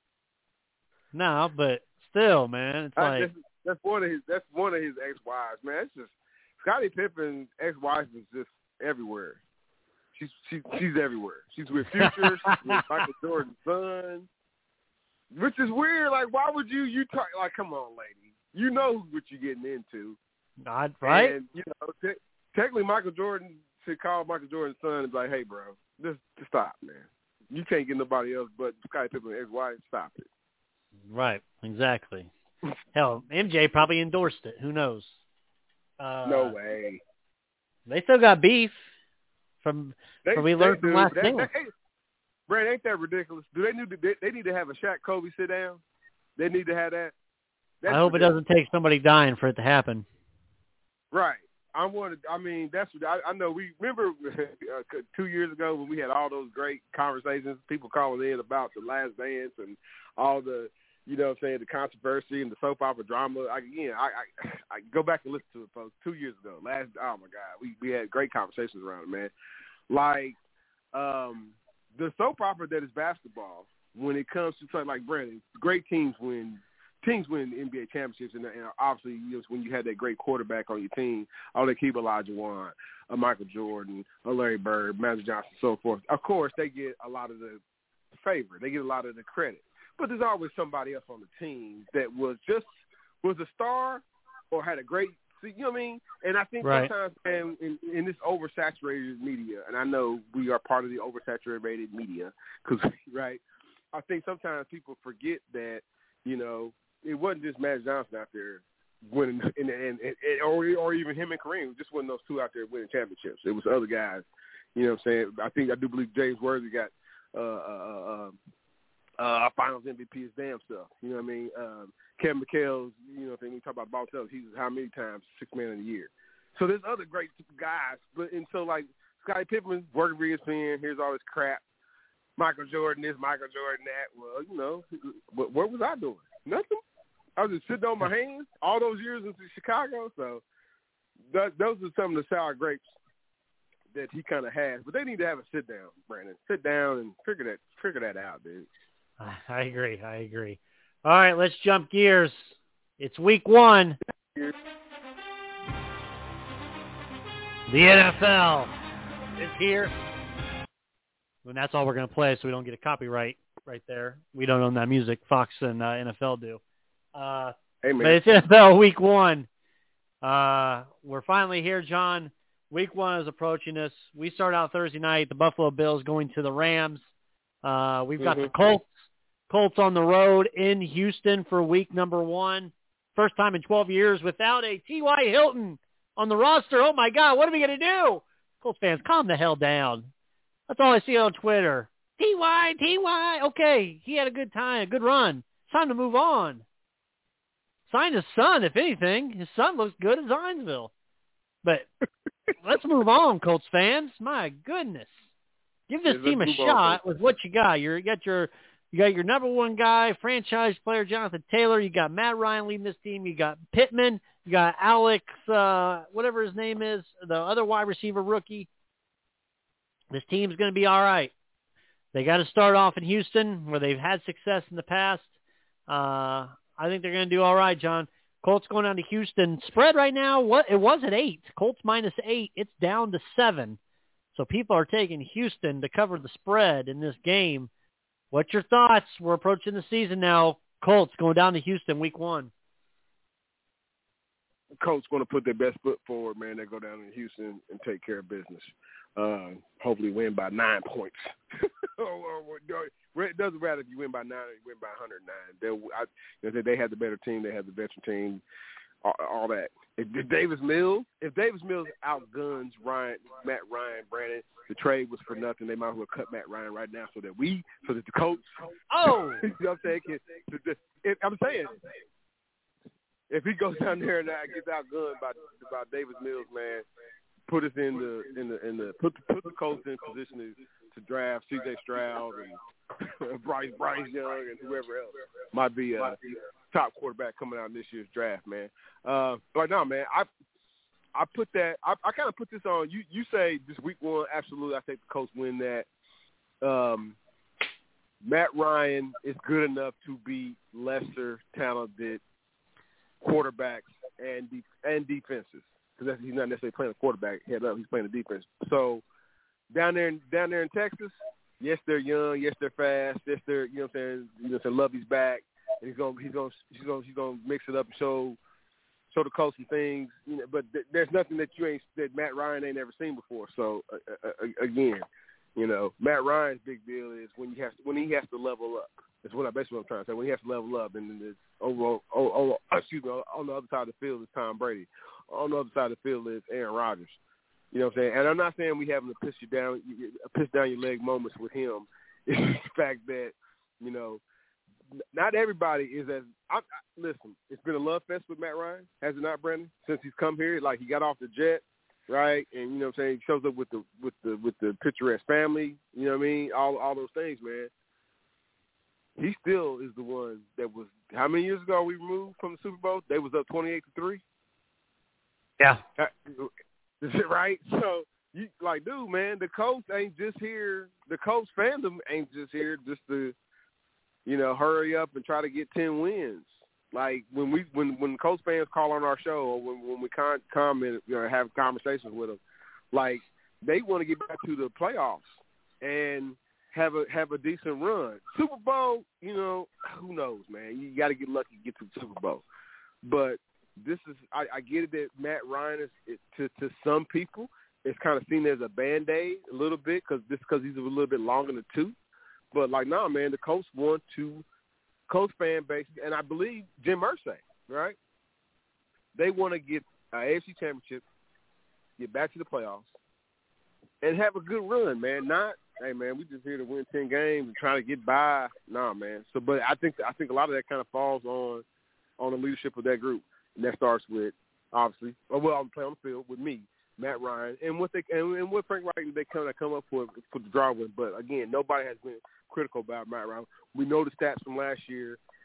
No, but still, man, it's that's one of his ex-wives, man. It's just Scottie Pippen's ex-wife is just everywhere. She's everywhere. She's with Future. She's with Michael Jordan's son, which is weird. Like, why would you talk? Like, come on, lady, you know what you're getting into, not right? And technically, Michael Jordan should call Michael Jordan's son and be like, "Hey, bro, just stop, man. You can't get nobody else but Scottie Pippen's ex-wife. Stop it." Right, exactly. Hell, MJ probably endorsed it. Who knows? No way. They still got beef from we learned from last thing. Brad, ain't that ridiculous? Do they need to have a Shaq Kobe sit down? They need to have that. I hope ridiculous. It doesn't take somebody dying for it to happen. Right. I know. We remember 2 years ago when we had all those great conversations, people calling in about the Last Dance and all the, the controversy and the soap opera drama. I go back and listen to it, folks. 2 years ago, oh my God, we had great conversations around it, man. Like the soap opera that is basketball. When it comes to something like Brandon, great teams win. Teams win NBA championships, and obviously when you had that great quarterback on your team, Hakeem Olajuwon, Michael Jordan, Larry Bird, Magic Johnson, so forth. Of course, they get a lot of the favor. They get a lot of the credit. But there's always somebody else on the team that was a star or had a great, you know what I mean? And I think sometimes in this oversaturated media, and I know we are part of the oversaturated media, right? I think sometimes people forget that, it wasn't just Magic Johnson out there winning, or even him and Kareem. It just wasn't those two out there winning championships. It was other guys. You know what I'm saying? I do believe James Worthy got Finals MVP his damn self. You know what I mean? Kevin McHale's, when we talk about ball tellers, he's how many times 6th man of the year. So there's other great guys, and so like Scottie Pippen working for ESPN, here's all this crap. Michael Jordan this, Michael Jordan that. Well, what was I doing? Nothing. I was just sitting on my hands all those years in Chicago. So those are some of the sour grapes that he kind of has. But they need to have a sit down, Brandon. Sit down and figure that out, dude. I agree. All right, let's jump gears. It's week 1. The NFL is here. And that's all we're going to play, so we don't get a copyright right there. We don't own that music. Fox and NFL do. Hey, man. But it's NFL week 1. We're finally here, John. Week 1 is approaching us. We start out Thursday night. The Buffalo Bills going to the Rams. We've got the Colts on the road in Houston for week number 1. First time in 12 years without a T.Y. Hilton on the roster. Oh, my God, what are we going to do? Colts fans, calm the hell down. That's all I see on Twitter. T.Y. Okay, he had a good time, a good run. It's time to move on. Sign his son, if anything. His son looks good at Zionsville. But let's move on, Colts fans. My goodness. Give this team a shot with what you got. You got your number 1 guy, franchise player Jonathan Taylor. You got Matt Ryan leading this team. You got Pittman. You got Alex, whatever his name is, the other wide receiver rookie. This team's going to be all right. They got to start off in Houston where they've had success in the past. I think they're going to do all right, John. Colts going down to Houston. Spread right now, it was at 8. Colts -8. It's down to 7. So people are taking Houston to cover the spread in this game. What's your thoughts? We're approaching the season now. Colts going down to Houston week 1. Colts going to put their best foot forward, man. They go down to Houston and take care of business. Hopefully win by 9 points. It doesn't matter if you win by 9 or you win by 109. They have the better team. They have the veteran team, all that. If Davis Mills outguns Matt Ryan, Brandon, the trade was for nothing. They might as well cut Matt Ryan right now so that the Colts. Oh, you know what I'm saying? I'm saying, if he goes down there and gets outgunned by Davis Mills, man, put us put the Colts in position to draft C.J. Stroud and Bryce Young and whoever else might be a top quarterback coming out in this year's draft, man. But no, man, I put that. I kind of put this on. You say this week 1, absolutely. I think the Colts win that. Matt Ryan is good enough to beat lesser talented quarterbacks and defenses. Because he's not necessarily playing a quarterback head up; he's playing the defense. So down there in Texas, yes, they're young, yes, they're fast, yes, they're Lovey's back, and he's gonna mix it up and show the Colts some things. But there's nothing that Matt Ryan ain't ever seen before. So again, Matt Ryan's big deal is when he has to level up. That's what I'm trying to say. When he has to level up, and then on the other side of the field is Tom Brady. On the other side of the field is Aaron Rodgers. You know what I'm saying? And I'm not saying we having a piss down your leg moments with him. It's just the fact that, not everybody is as listen, it's been a love fest with Matt Ryan, has it not, Brandon? Since he's come here, like he got off the jet, right? And you know what I'm saying, he shows up with the picturesque family, you know what I mean? All those things, man. He still is the one that was how many years ago we removed from the Super Bowl? They was up 28-3. Yeah. Right? So, dude, man, the Colts ain't just here. The Colts fandom ain't just here just to, hurry up and try to get 10 wins. Like, when Colts fans call on our show or when we comment, have conversations with them, like, they want to get back to the playoffs and have a decent run. Super Bowl, who knows, man? You got to get lucky to get to the Super Bowl. But this is I get it that Matt Ryan is to some people it's kind of seen as a Band-Aid a little bit because he's a little bit longer than 2. But nah, man, the Colts want to Colts fan base, and I believe Jim Irsay, right? They want to get an AFC championship, get back to the playoffs, and have a good run, man. Not, hey, man, we just here to win 10 games and try to get by. Nah, man. So, but I think a lot of that kind of falls on the leadership of that group. And that starts with, obviously, on the field with me, Matt Ryan, and what Frank Reich they come up for the draw with. But again, nobody has been critical about Matt Ryan. We know the stats from last year.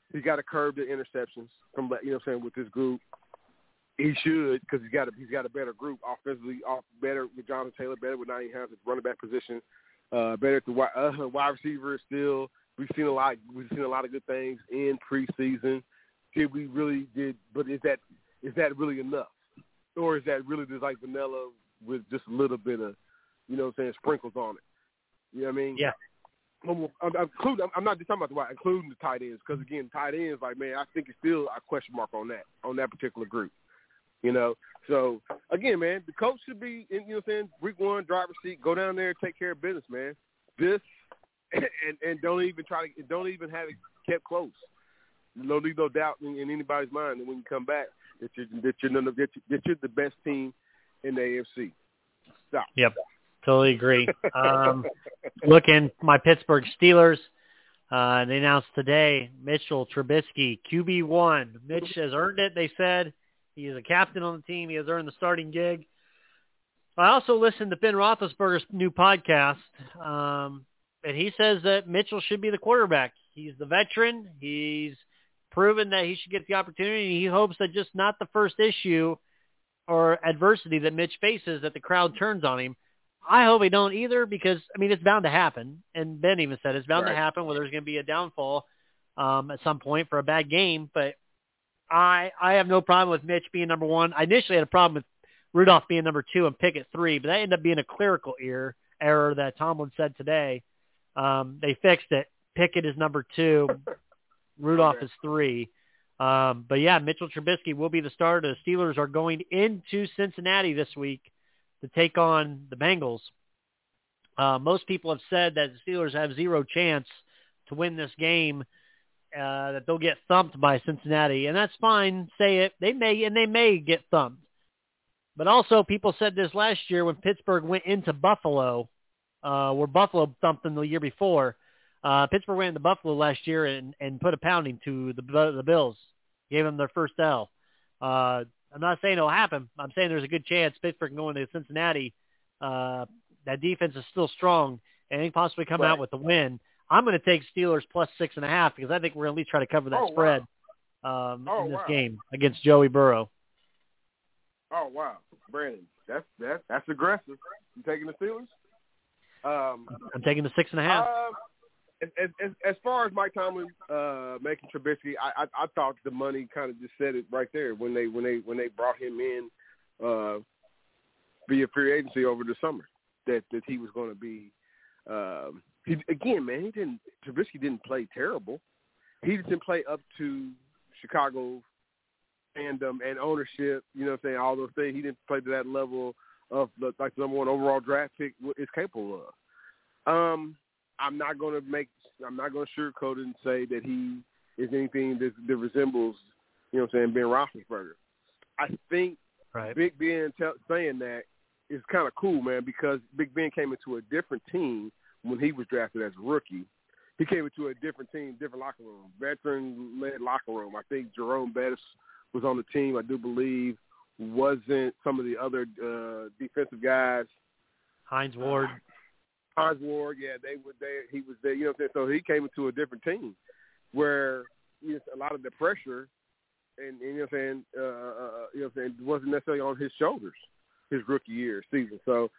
He's got to curb the interceptions from, you know what I'm saying, with this group. He should, because he's got a better group offensively, better with Jonathan Taylor, better with Nyheim Hines at the running back position, better at the wide receiver still. We've seen a lot of good things in preseason. But is that really enough? Or is that really just like vanilla with just a little bit of, you know what I'm saying, sprinkles on it? You know what I mean? Yeah. I'm not just talking about the wide, including the tight ends, because, again, tight ends, like, man, I think it's still a question mark on that particular group. You know? So, again, man, the coach should be, you know what I'm saying, week one, driver's seat, go down there and take care of business, man. And don't even have it kept close. Leave no doubt in anybody's mind that when you come back that you're the best team in the AFC. Stop. Yep, totally agree. Looking, my Pittsburgh Steelers, they announced today Mitchell Trubisky, QB1. Mitch has earned it, they said. He is a captain on the team. He has earned the starting gig. I also listened to Ben Roethlisberger's new podcast, and he says that Mitchell should be the quarterback. He's the veteran. He's proven that he should get the opportunity. He hopes that just not the first issue or adversity that Mitch faces that the crowd turns on him. I hope they don't either because, I mean, it's bound to happen. And Ben even said it's bound to happen where there's going to be a downfall at some point for a bad game. But I have no problem with Mitch being number one. I initially had a problem with Rudolph being number 2 and Pickett 3, but that ended up being a clerical error that Tomlin said today. They fixed it. Pickett is number 2. Rudolph is 3. But, yeah, Mitchell Trubisky will be the starter. The Steelers are going into Cincinnati this week to take on the Bengals. Most people have said that the Steelers have zero chance to win this game, that they'll get thumped by Cincinnati. And that's fine. Say it. They may get thumped. But also people said this last year when Pittsburgh went into Buffalo, where Buffalo thumped them the year before. Pittsburgh went into Buffalo last year and put a pounding to the Bills. Gave them their first L. I'm not saying it'll happen. I'm saying there's a good chance Pittsburgh can go into Cincinnati. That defense is still strong, and they can possibly come out with a win. I'm going to take Steelers plus 6.5 because I think we're going to at least try to cover that spread in this game against Joey Burrow. Oh, wow. Brandon, that's aggressive. You taking the Steelers? I'm taking the 6.5. As far as Mike Tomlin making Trubisky, I thought the money kind of just said it right there when they brought him in via free agency over the summer that he was going to be. Trubisky didn't play terrible. He didn't play up to Chicago fandom and ownership. You know what I'm saying? All those things. He didn't play to that level of like the number 1 overall draft pick is capable of. I'm not going to sugarcoat it and say that he is anything that resembles, you know what I'm saying, Ben Roethlisberger. I think Big Ben saying that is kind of cool, man, because Big Ben came into a different team when he was drafted as a rookie. He came into a different team, different locker room, veteran-led locker room. I think Jerome Bettis was on the team, I do believe. Wasn't some of the other defensive guys. Hines Ward, yeah, they were there. He was there, you know what I'm saying? So he came into a different team where a lot of the pressure and you know what I'm saying, wasn't necessarily on his shoulders his rookie season. So,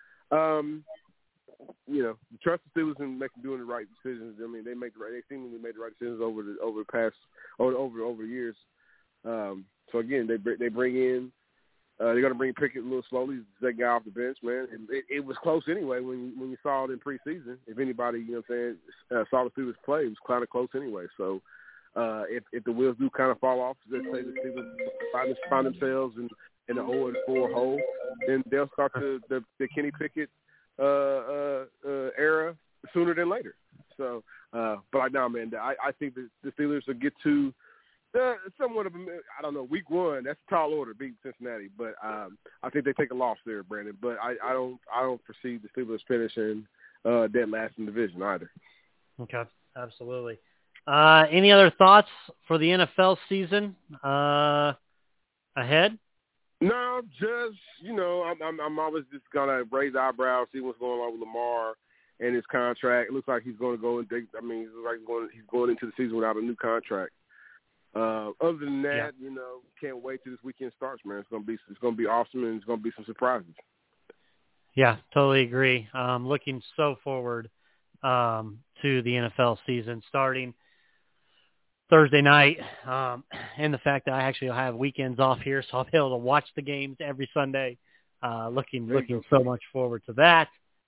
trust the Steelers in doing the right decisions. I mean, they seemingly made the right decisions over the years. So again, they bring in. They're going to bring Pickett a little slowly. He's the second guy off the bench, man. It was close anyway when you saw it in preseason. If anybody, you know what I'm saying, saw the Steelers play, it was kind of close anyway. So if the wheels do kind of fall off, let's say the Steelers find themselves in the 0-4 hole, then they'll start the Kenny Pickett era sooner than later. So, but right now, man, I think the Steelers will get to somewhat of week 1. That's a tall order beating Cincinnati, but I think they take a loss there, Brandon. But I don't foresee the Steelers finishing dead last in the division either. Okay, absolutely. Any other thoughts for the NFL season ahead? No, just I'm always just gonna raise eyebrows, see what's going on with Lamar and his contract. It looks like he's going to go he's going into the season without a new contract. Other than that, can't wait till this weekend starts, man. It's gonna be awesome, and it's gonna be some surprises. Yeah, totally agree. Looking so forward to the NFL season starting Thursday night, and the fact that I actually have weekends off here, so I'll be able to watch the games every Sunday. Looking so much forward to that.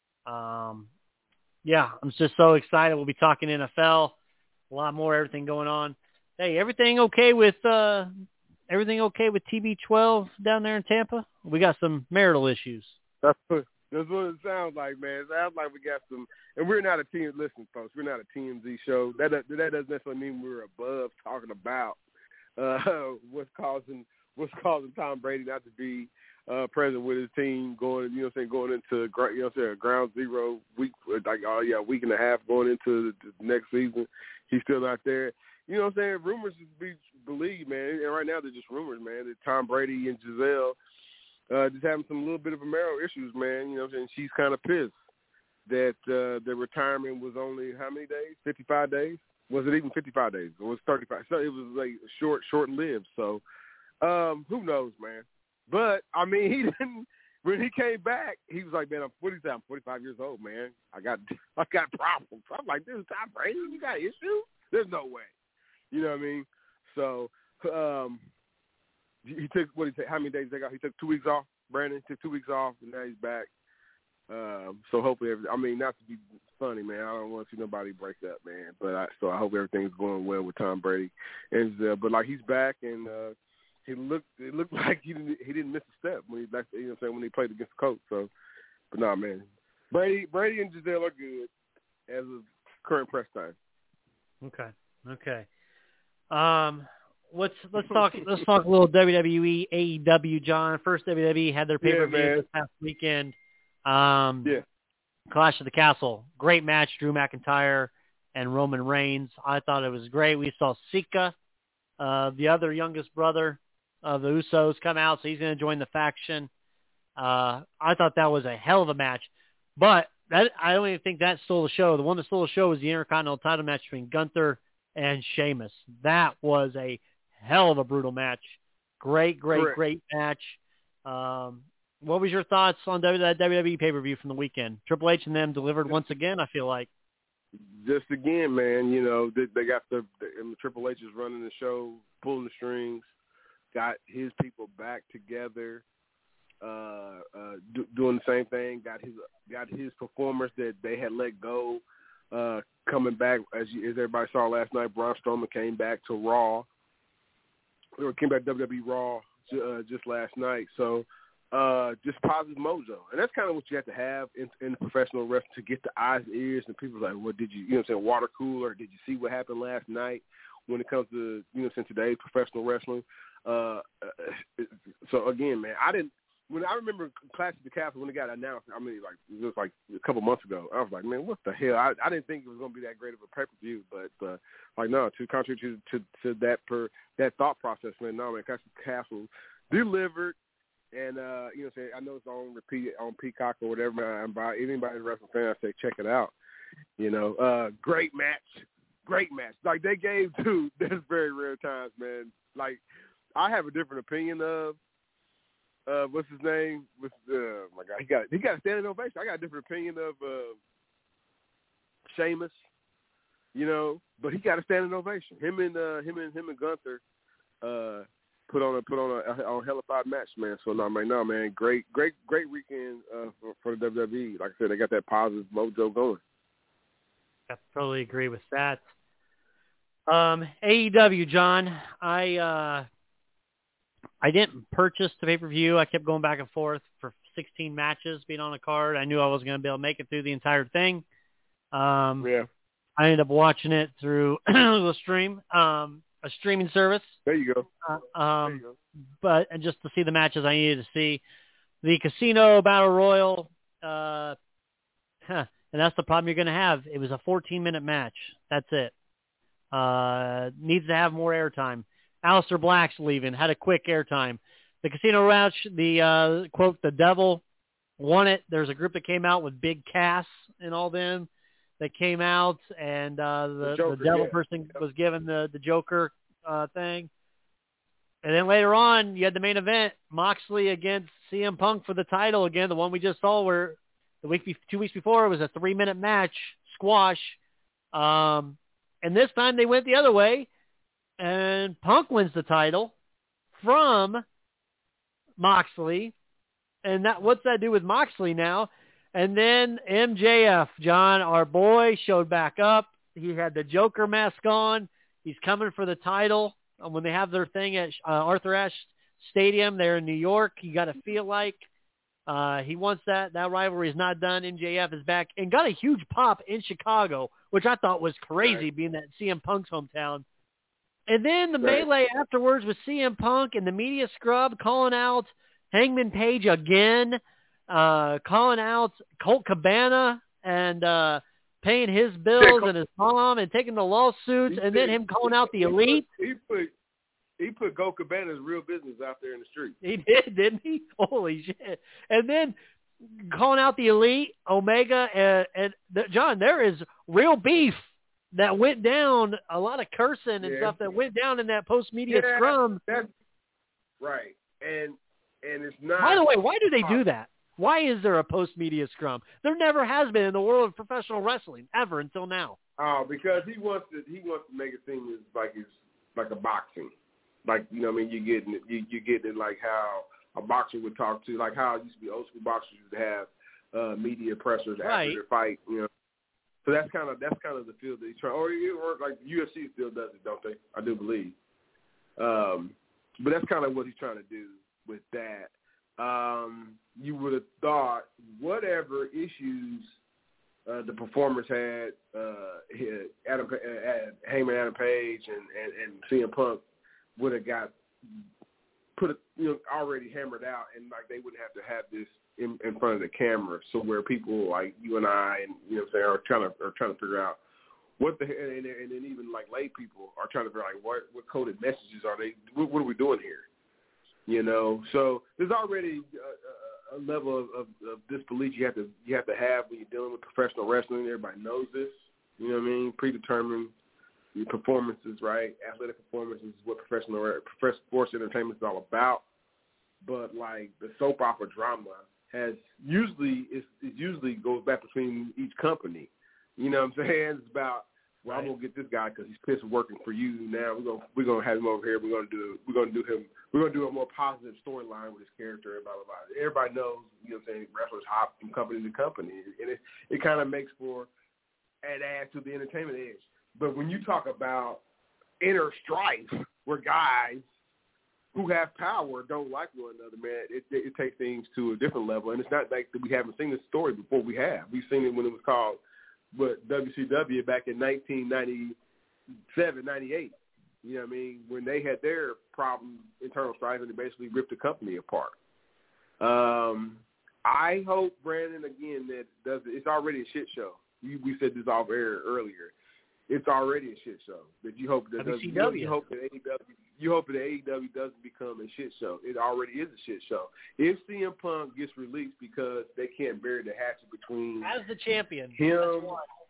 Yeah, I'm just so excited. We'll be talking NFL, a lot more, everything going on. Hey, everything okay with TB12 down there in Tampa? We got some marital issues. That's what it sounds like, man. It sounds like we got some, and we're not a team. Listen, folks, we're not a TMZ show. That doesn't necessarily mean we're above talking about what's causing Tom Brady not to be present with his team going into ground zero week, week and a half going into the next season. He's still not there. You know what I'm saying? Rumors is to be believed, man. And right now they're just rumors, man. That Tom Brady and Giselle just having some little bit of marital issues, man. You know what I'm saying? She's kind of pissed that the retirement was only how many days? 55 days? Was it even 55 days? It was 35. So it was like short-lived. So who knows, man? But, I mean, he didn't – when he came back, he was like, man, I'm 45 years old, man. I got problems. I'm like, this is Tom Brady? You got issues? There's no way. You know what I mean? So he took how many days they got? He took 2 weeks off. Brandon took 2 weeks off, and now he's back. So hopefully, not to be funny, man. I don't want to see nobody break up, man. But I hope everything's going well with Tom Brady. And but like he's back, and it looked like he didn't miss a step when when he played against the Colts. So, but nah, man, Brady and Giselle are good as of current press time. Okay. Let's talk a little WWE, AEW, John. First, WWE had their pay-per-view this past weekend. Clash of the Castle. Great match, Drew McIntyre and Roman Reigns. I thought it was great. We saw Sika, the other youngest brother of the Usos, come out, so he's going to join the faction. I thought that was a hell of a match. But I don't even think that stole the show. The one that stole the show was the Intercontinental title match between Gunther and Sheamus. That was a hell of a brutal match. Great match. What was your thoughts on that WWE pay-per-view from the weekend? Triple H and them delivered once again, I feel like. Just again, man, they got Triple H is running the show, pulling the strings, got his people back together, doing the same thing, got his performers that they had let go, coming back, as everybody saw last night. Braun Strowman came back to Raw. Came back to WWE Raw just last night. So just positive mojo. And that's kind of what you have to have in professional wrestling to get the eyes and ears. And people like, well, did you, water cooler? Did you see what happened last night when it comes to, today's professional wrestling? So, again, man, when I remember Clash of the Castle when it got announced, it was like a couple months ago. I was like, man, what the hell? I didn't think it was going to be that great of a pay-per-view, but no, to contrary to that thought process, man, no, man, Clash of the Castle delivered, and I know it's on repeat on Peacock or whatever. Man, by anybody wrestling fan, I say check it out. Great match. Like they gave dude, that's very rare times, man. Like I have a different opinion of. What's his name? Oh my God, he got a standing ovation. I got a different opinion of Sheamus, but he got a standing ovation. Him and Gunther put on a hellified match, man. So no, man, great weekend for the WWE. Like I said, they got that positive mojo going. I totally agree with that. AEW, John, I didn't purchase the pay-per-view. I kept going back and forth for 16 matches being on a card. I knew I wasn't going to be able to make it through the entire thing. I ended up watching it through a streaming service. There you go. But just to see the matches I needed to see. The Casino Battle Royal, and that's the problem you're going to have. It was a 14-minute match. That's it. Needs to have more airtime. Aleister Black's leaving, had a quick airtime. The Casino Match, quote, the devil won it. There's a group that came out with Big Cass and all them that came out, and the devil person was given the Joker thing. And then later on, you had the main event, Moxley against CM Punk for the title again, the one we just saw where 2 weeks before it was a 3-minute match, squash. And this time they went the other way, and Punk wins the title from Moxley. And what's that do with Moxley now? And then MJF, John, our boy, showed back up. He had the Joker mask on. He's coming for the title. When they have their thing at Arthur Ashe Stadium there in New York, you got to feel like he wants that. That rivalry is not done. MJF is back and got a huge pop in Chicago, which I thought was crazy, being that CM Punk's hometown. And then the melee afterwards with CM Punk and the media scrub calling out Hangman Page again, calling out Colt Cabana and paying his bills and his mom and taking the lawsuits, and then him calling out the Elite. He put Colt Cabana's real business out there in the street. He did, didn't he? Holy shit. And then calling out the Elite, Omega, and John, there is real beef that went down, a lot of cursing and stuff that went down in that post-media scrum. That's right. And it's not... By the way, why do they do that? Why is there a post-media scrum? There never has been in the world of professional wrestling, ever, until now. Oh, because he wants to make it seem like a boxing. Like, you know what I mean? You get it like how a boxer would talk to, like how it used to be old school boxers used to have media pressers after their fight, you know. So that's kind of the field that he's trying, or like UFC still does it, don't they? I do believe. But that's kind of what he's trying to do with that. You would have thought whatever issues the performers had, Heyman Adam Page and CM Punk would have got already hammered out, and like they wouldn't have to have this in front of the camera, so where people like you and I and are trying to figure out what the and then even like lay people are trying to figure out like what coded messages are they? What are we doing here? You know, so there's already a level of disbelief you have to have when you're dealing with professional wrestling. Everybody knows this. You know what I mean? Predetermined your performances, right? Athletic performances is what professional sports entertainment is all about. But like the soap opera drama it usually goes back between each company. You know what I'm saying? It's about, well, I'm gonna get this guy because he's pissed working for you. Now we're gonna have him over here. We're gonna do a more positive storyline with his character and blah blah blah. Everybody knows, you know what I'm saying, wrestlers hop from company to company, and it kind of makes for an add to the entertainment edge. But when you talk about inner strife where guys who have power don't like one another, man, it takes things to a different level. And it's not like we haven't seen this story before. We have. We've seen it when it was called WCW back in 1997, 98. You know what I mean? When they had their problem, internal strife, and they basically ripped the company apart. I hope, Brandon, again, that it's already a shit show. We said this off air earlier. It's already a shit show. That you hope that you hope that AEW doesn't become a shit show. It already is a shit show. If CM Punk gets released because they can't bury the hatchet between as the champion, him,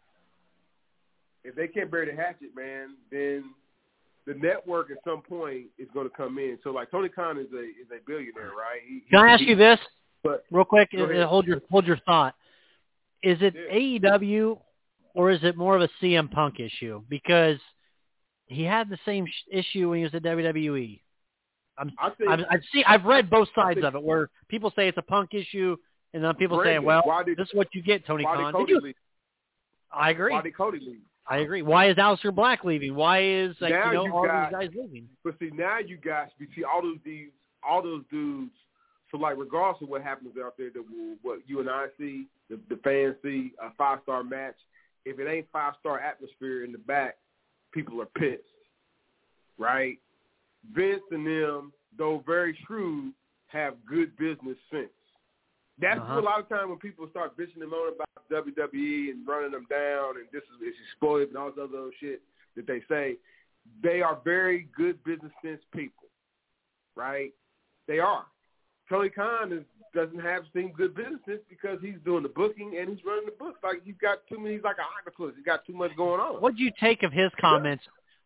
if they can't bury the hatchet, man, then the network at some point is going to come in. So like Tony Khan is a billionaire, right? Can I ask you this real quick? Hold your thought. Is it AEW? Or is it more of a CM Punk issue? Because he had the same issue when he was at WWE. I've read both sides of it, where people say it's a Punk issue, and then people say, "Well, this is what you get, Tony Khan." I agree. Why did Cody leave? I agree. Why is Aleister Black leaving? Why is all these guys leaving? But see, now you see all those dudes. So like, regardless of what happens out there, what you and I see, the fans see, a 5-star match. If it ain't 5-star atmosphere in the back, people are pissed, right? Vince and them, though very shrewd, have good business sense. That's a lot of time when people start bitching and moaning about WWE and running them down and it's exploited and all this other shit that they say. They are very good business sense people, right? They are. Tony Khan doesn't have seen good business because he's doing the booking and he's running the books. Like he's like an octopus. He's got too much going on. What did you take of his comments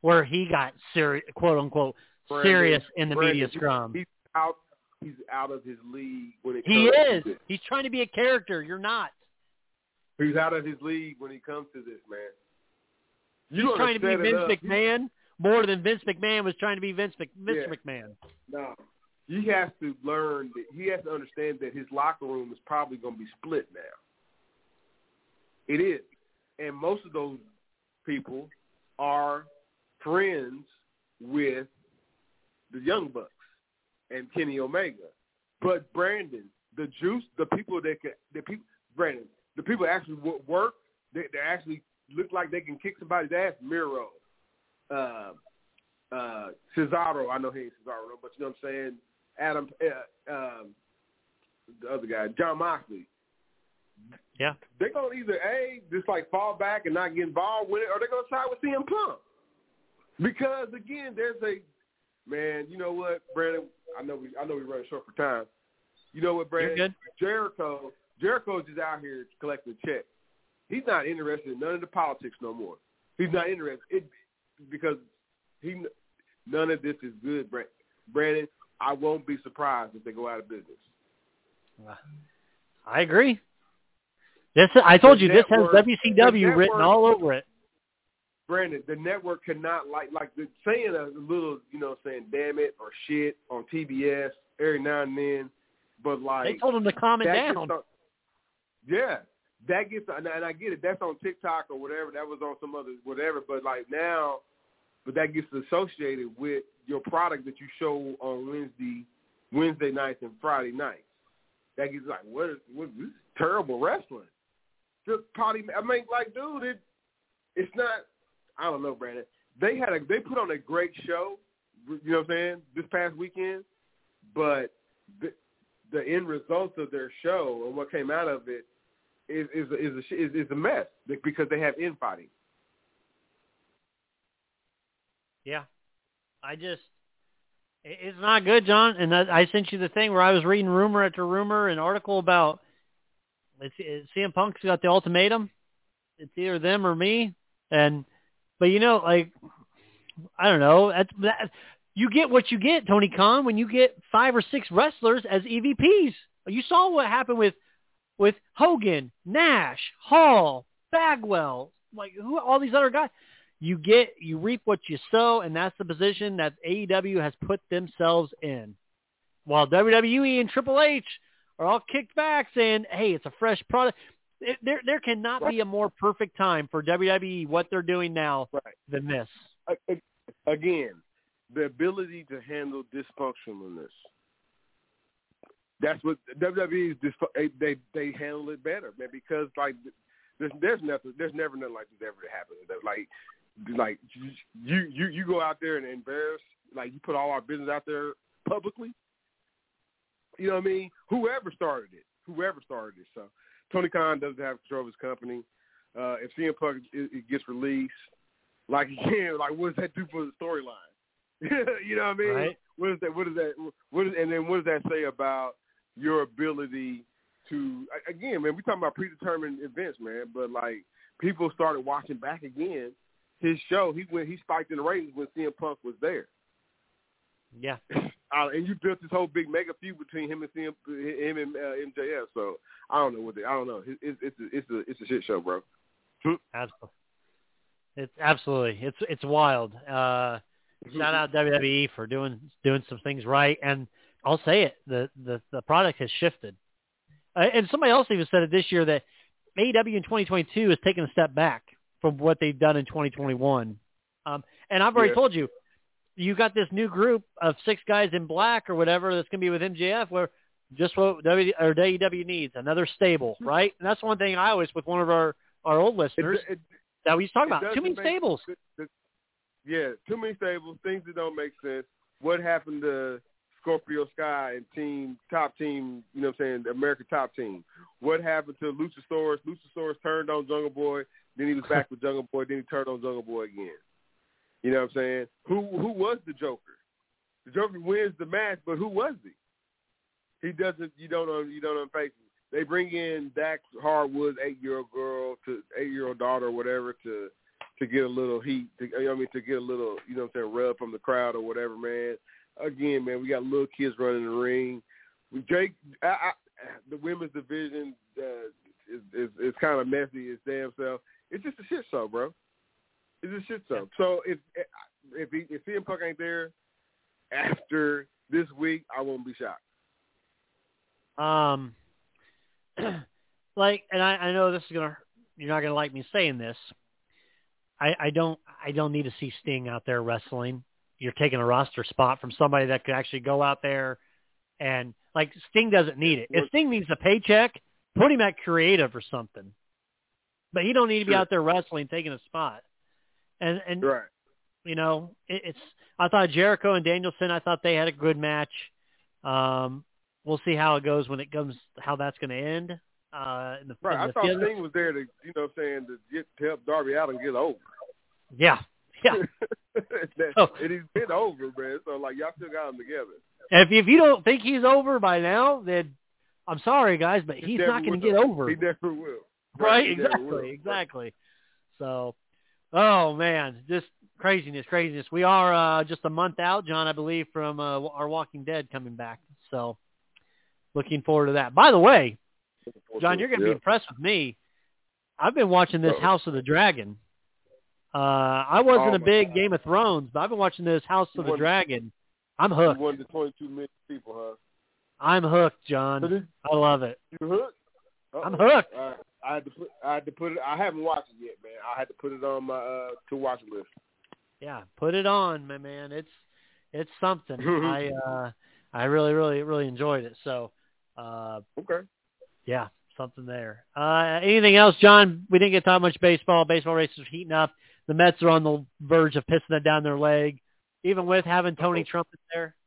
where he got serious, quote unquote, serious in the media scrum. He's out of his league when it comes He is. to this. He's trying to be a character. You're not. He's out of his league when it comes to this, man. He's trying to be Vince McMahon more than Vince McMahon was trying to be Mr. McMahon. No. He has to learn that he has to understand that his locker room is probably going to be split now. It is. And most of those people are friends with the Young Bucks and Kenny Omega. But Brandon, the people actually work, they actually look like they can kick somebody's ass. Miro, Cesaro, I know he ain't Cesaro, but you know what I'm saying? Adam, the other guy, Jon Moxley. Yeah. They're going to either, just like fall back and not get involved with it, or they're going to side with CM Punk. Because, again, man, you know what, Brandon? I know we're running short for time. You know what, Brandon? You're good. Jericho's just out here collecting checks. He's not interested in none of the politics no more. He's not interested because none of this is good, Brandon. I won't be surprised if they go out of business. I agree. I told you this has WCW written all over it. Brandon, the network cannot saying a little, saying damn it or shit on TBS every now and then, but they told him to calm it down. Yeah, that gets, and I get it. That's on TikTok or whatever. That was on some other whatever. But that gets associated with your product that you show on Wednesday nights and Friday nights. That gets what is this terrible wrestling? Just dude, it's not. I don't know, Brandon. They put on a great show, you know what I'm saying, this past weekend, but the end results of their show and what came out of it is a mess because they have infighting. Yeah. It's not good, John. And I sent you the thing where I was reading rumor after rumor, an article about CM Punk's got the ultimatum. It's either them or me. But I don't know. You get what you get, Tony Khan, when you get 5 or 6 wrestlers as EVPs. You saw what happened with Hogan, Nash, Hall, Bagwell, all these other guys. You reap what you sow, and that's the position that AEW has put themselves in. While WWE and Triple H are all kicked back saying, hey, it's a fresh product. There cannot be a more perfect time for WWE, what they're doing now, than this. Again, the ability to handle dysfunctionalness. That's what WWE is. They handle it better, man. Because there's never nothing like this ever happened. Like you go out there and embarrass, you put all our business out there publicly. You know what I mean? Whoever started it. So Tony Khan doesn't have control of his company. If CM Punk it gets released, what does that do for the storyline? You know what I mean? Right. What does that say about your ability to, again, man, we're talking about predetermined events, man, but people started watching back again his show. He spiked in the ratings when CM Punk was there. Yeah. And you built this whole big mega feud between him and MJF. So I don't know. It's a shit show, bro. Absolutely. It's absolutely. It's wild. Shout out WWE for doing some things right, and I'll say it. The product has shifted. And somebody else even said it this year that AEW in 2022 has taken a step back from what they've done in 2021. And I've already told you, you got this new group of 6 guys in black or whatever that's going to be with MJF, where just what AEW needs, another stable, right? And that's one thing I always, with one of our old listeners, that we used to talk about. Too many stables. Too many stables, things that don't make sense. What happened to Scorpio Sky and top team, you know what I'm saying, the American top team? What happened to Luchasaurus? Luchasaurus turned on Jungle Boy, then he was back with Jungle Boy, then he turned on Jungle Boy again. You know what I'm saying? Who was the Joker? The Joker wins the match, but who was he? He doesn't. You don't unface him. They bring in Dax Harwood's 8-year-old daughter or whatever to to get a little heat, to get a little, rub from the crowd or whatever, man. Again, man, we got little kids running the ring. Jake, the women's division is kind of messy as damn self. It's just a shit show, bro. It's a shit show. So if CM Punk ain't there after this week, I won't be shocked. And I know this is you're not gonna like me saying this. I don't need to see Sting out there wrestling. You're taking a roster spot from somebody that could actually go out there and Sting doesn't need it. If Sting needs a paycheck, put him at creative or something. But he don't need to be out there wrestling, taking a spot. And right. It's. I thought Jericho and Danielson. I thought they had a good match. We'll see how it goes when it comes. How that's going to end. I thought Sting was there to, to help Darby Allin get over. Yeah. And he's been over, man. So y'all still got him together. If you don't think he's over by now, then I'm sorry, guys, but he's not going to get over. He never will. Right? Exactly. So, oh man, just craziness. We are just a month out, John, I believe, from our Walking Dead coming back. So, looking forward to that. By the way, John, you're going to be impressed with me. I've been watching this House of the Dragon. I wasn't a big Game of Thrones, but I've been watching this House of the Dragon. I'm hooked. You won the 22 million people, huh? I'm hooked, John. I love it. You hooked? I'm hooked. I had to put it. I haven't watched it yet, man. I had to put it on my to watch list. Yeah, put it on, my man. It's something. I really, really, really enjoyed it. So, okay. Yeah, something there. Anything else, John? We didn't get that much baseball. Baseball races are heating up. The Mets are on the verge of pissing it down their leg, even with having Tony Trump in there,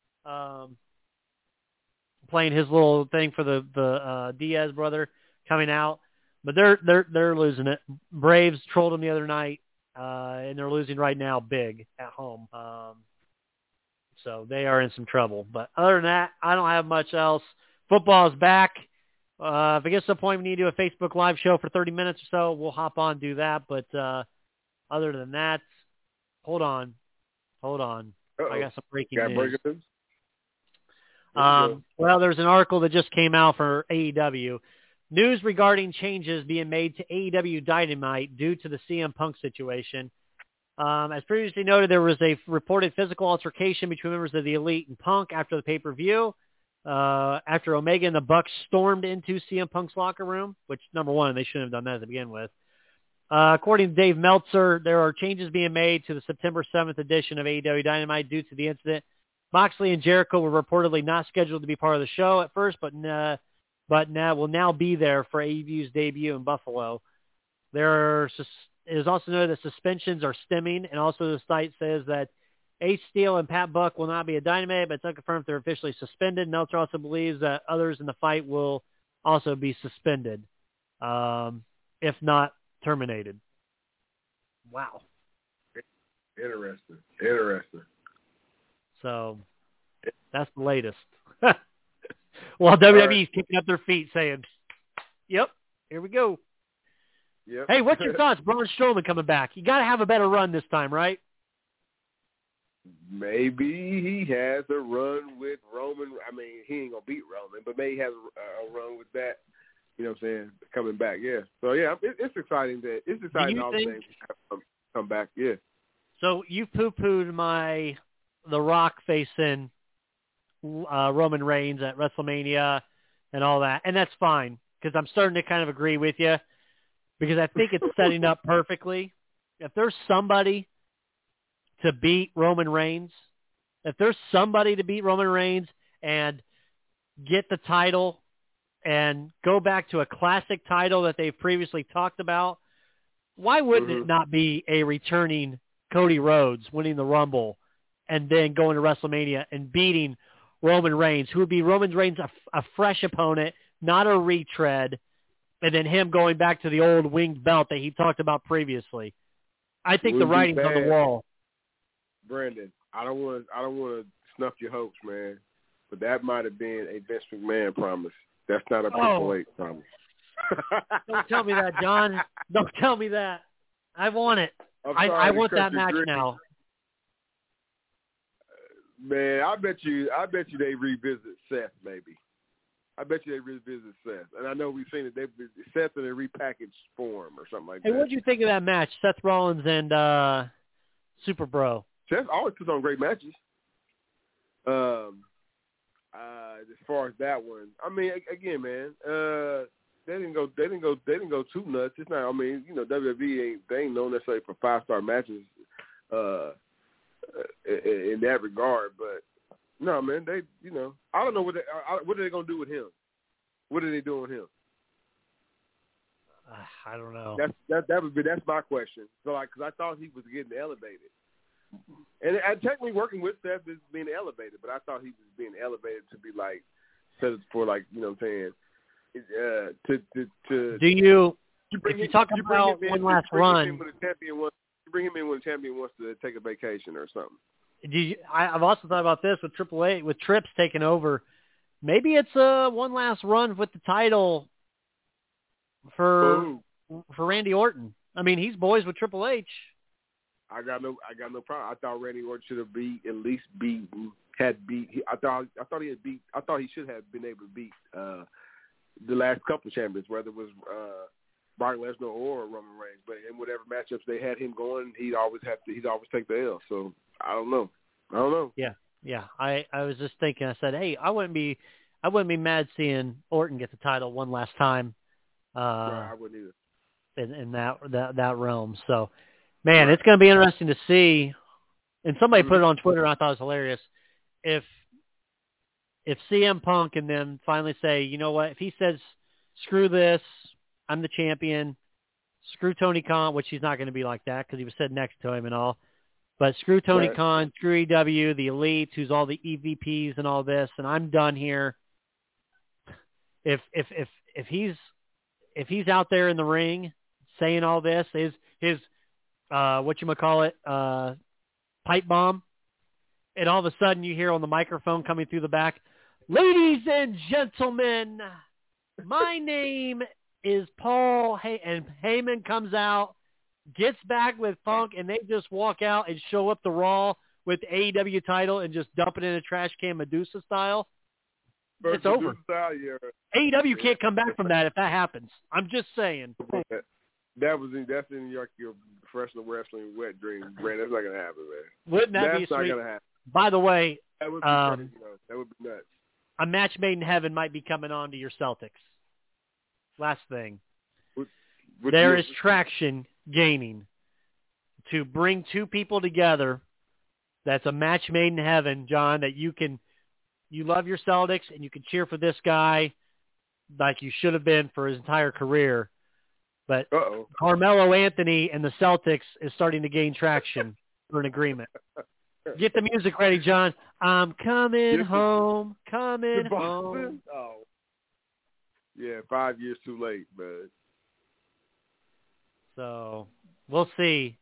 playing his little thing for the Diaz brother coming out. But they're losing it. Braves trolled them the other night, and they're losing right now big at home. So they are in some trouble. But other than that, I don't have much else. Football is back. If it gets to the point we need to do a Facebook Live show for 30 minutes or so, we'll hop on and do that. But other than that, hold on. Uh-oh. I got some breaking news. Breaking well, there's an article that just came out for AEW. News regarding changes being made to AEW Dynamite due to the CM Punk situation. As previously noted, there was a reported physical altercation between members of the Elite and Punk after the pay-per-view. After Omega and the Bucks stormed into CM Punk's locker room, which, number one, they shouldn't have done that to begin with. According to Dave Meltzer, there are changes being made to the September 7th edition of AEW Dynamite due to the incident. Moxley and Jericho were reportedly not scheduled to be part of the show at first, but now will now be there for AEW's debut in Buffalo. It is also noted that suspensions are stemming, and also the site says that Ace Steel and Pat Buck will not be a Dynamite, but it's unconfirmed if they're officially suspended. Meltzer also believes that others in the fight will also be suspended, if not terminated. Wow. Interesting. So that's the latest. Well, WWE's kicking up their feet saying, yep, here we go. Yep. Hey, what's your thoughts? Braun Strowman coming back. You got to have a better run this time, right? Maybe he has a run with Roman. I mean, he ain't going to beat Roman, but maybe he has a run with that, you know what I'm saying, coming back, yeah. So, yeah, it's exciting all the things come back, yeah. So you poo-pooed The Rock facing Roman Reigns at WrestleMania and all that, and that's fine because I'm starting to kind of agree with you because I think it's setting up perfectly. If there's somebody to beat Roman Reigns, and get the title and go back to a classic title that they've previously talked about, why wouldn't it not be a returning Cody Rhodes winning the Rumble and then going to WrestleMania and beating Roman Reigns, who would be Roman Reigns a fresh opponent, not a retread, and then him going back to the old winged belt that he talked about previously. I think the writing's on the wall. Brandon, I don't want to snuff your hopes, man, but that might have been a Vince McMahon promise. That's not a Triple H promise. Don't tell me that, John. Don't tell me that. I want it. Sorry, I want that Country match Gritty. now. Man, I bet you they revisit Seth, maybe. I bet you they revisit Seth. And I know we've seen it. Seth in a repackaged form or something like that. Hey, what did you think of that match, Seth Rollins and Super Bro? Seth always puts on great matches. As far as that one, I mean, again, man, they didn't go too nuts. It's not. I mean, WWE ain't known necessarily for 5-star matches in that regard. But no, man, I don't know what are they gonna do with him. What are they doing with him? I don't know. That's my question. So, because I thought he was getting elevated. And technically working with Seth is being elevated, but I thought he was being elevated to be like, set it for like, you know what I'm saying, to do you, bring if you talk about one last run, you bring him in when the champion wants to take a vacation or something. I've also thought about this with Triple H, with Trips taking over. Maybe it's one last run with the title for Randy Orton. I mean, he's boys with Triple H. I got no problem. I thought Randy Orton should have I thought he should have been able to beat the last couple of champions, whether it was Brock Lesnar or Roman Reigns. But in whatever matchups they had him going, he'd always take the L. So I don't know. Yeah. I was just thinking. I said, hey, I wouldn't be mad seeing Orton get the title one last time. I wouldn't either. In that realm. So, man, it's going to be interesting to see. And somebody put it on Twitter, and I thought it was hilarious. If CM Punk and them finally say, you know what, if he says, screw this, I'm the champion, screw Tony Khan, which he's not going to be like that because he was sitting next to him and all, but screw Tony Khan, screw EW, the Elite, who's all the EVPs and all this, and I'm done here. If he's out there in the ring saying all this, his pipe bomb, and all of a sudden you hear on the microphone coming through the back, ladies and gentlemen, my name is Paul and Heyman comes out, gets back with Punk, and they just walk out and show up the Raw with the AEW title and just dump it in a trash can Medusa style. It's over. AEW can't come back from that if that happens. I'm just saying. That's in your professional wrestling wet dream, Brand. That's not gonna happen, man. Wouldn't that be sweet? That's not gonna happen. By the way, that would be crazy, that would be nuts. A match made in heaven might be coming on to your Celtics. Last thing, there is traction gaining to bring two people together. That's a match made in heaven, John. That you love your Celtics and you can cheer for this guy like you should have been for his entire career. But Carmelo Anthony and the Celtics is starting to gain traction for an agreement. Get the music ready, John. I'm coming home, coming home. Oh. Yeah, 5 years too late, bud. So we'll see.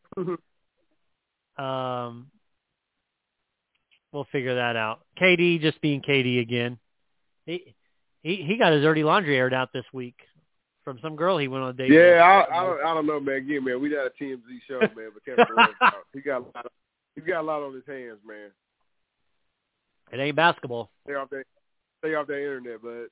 We'll figure that out. KD just being KD again. He got his dirty laundry aired out this week from some girl he went on a date with. Yeah, I don't know, man. Again, man, we got a TMZ show, man, but Kevin Durant, he got a lot on his hands, man. It ain't basketball. Stay off that internet, bud.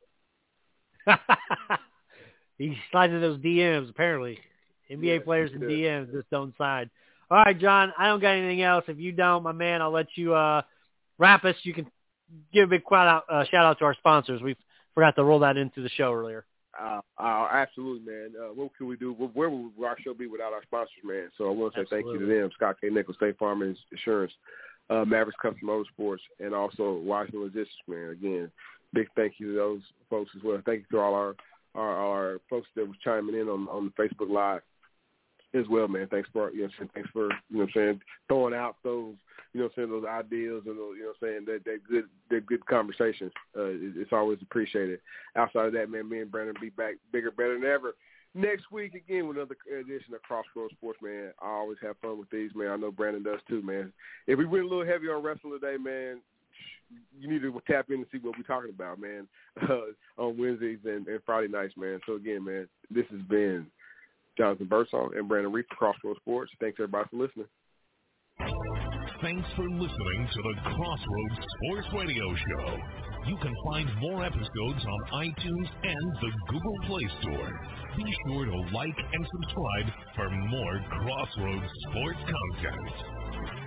He's sliding those DMs, apparently. NBA players and DMs just don't side. All right, John, I don't got anything else. If you don't, my man, I'll let you wrap us. You can give a big shout out to our sponsors. We forgot to roll that into the show earlier. Absolutely, man. What can we do? Where would our show be without our sponsors, man? So I want to say thank you to them, Scott K. Nichols, State Farm Insurance, Mavericks Custom Motorsports, and also Washington Logistics, man. Again, big thank you to those folks as well. Thank you to all our folks that was chiming in on the Facebook Live as well, man. Thanks for throwing out those those ideas and those, they're good conversations. It's always appreciated. Outside of that, man, me and Brandon be back bigger, better than ever next week again with another edition of Crossroads Sports, man. I always have fun with these, man. I know Brandon does too, man. If we went a little heavy on wrestling today, man, you need to tap in and see what we're talking about, man, on Wednesdays and Friday nights, man. So again, man, this has been Jonathan Birdsong, and Brandon Reef for Crossroads Sports. Thanks, everybody, for listening. Thanks for listening to the Crossroads Sports Radio Show. You can find more episodes on iTunes and the Google Play Store. Be sure to like and subscribe for more Crossroads Sports content.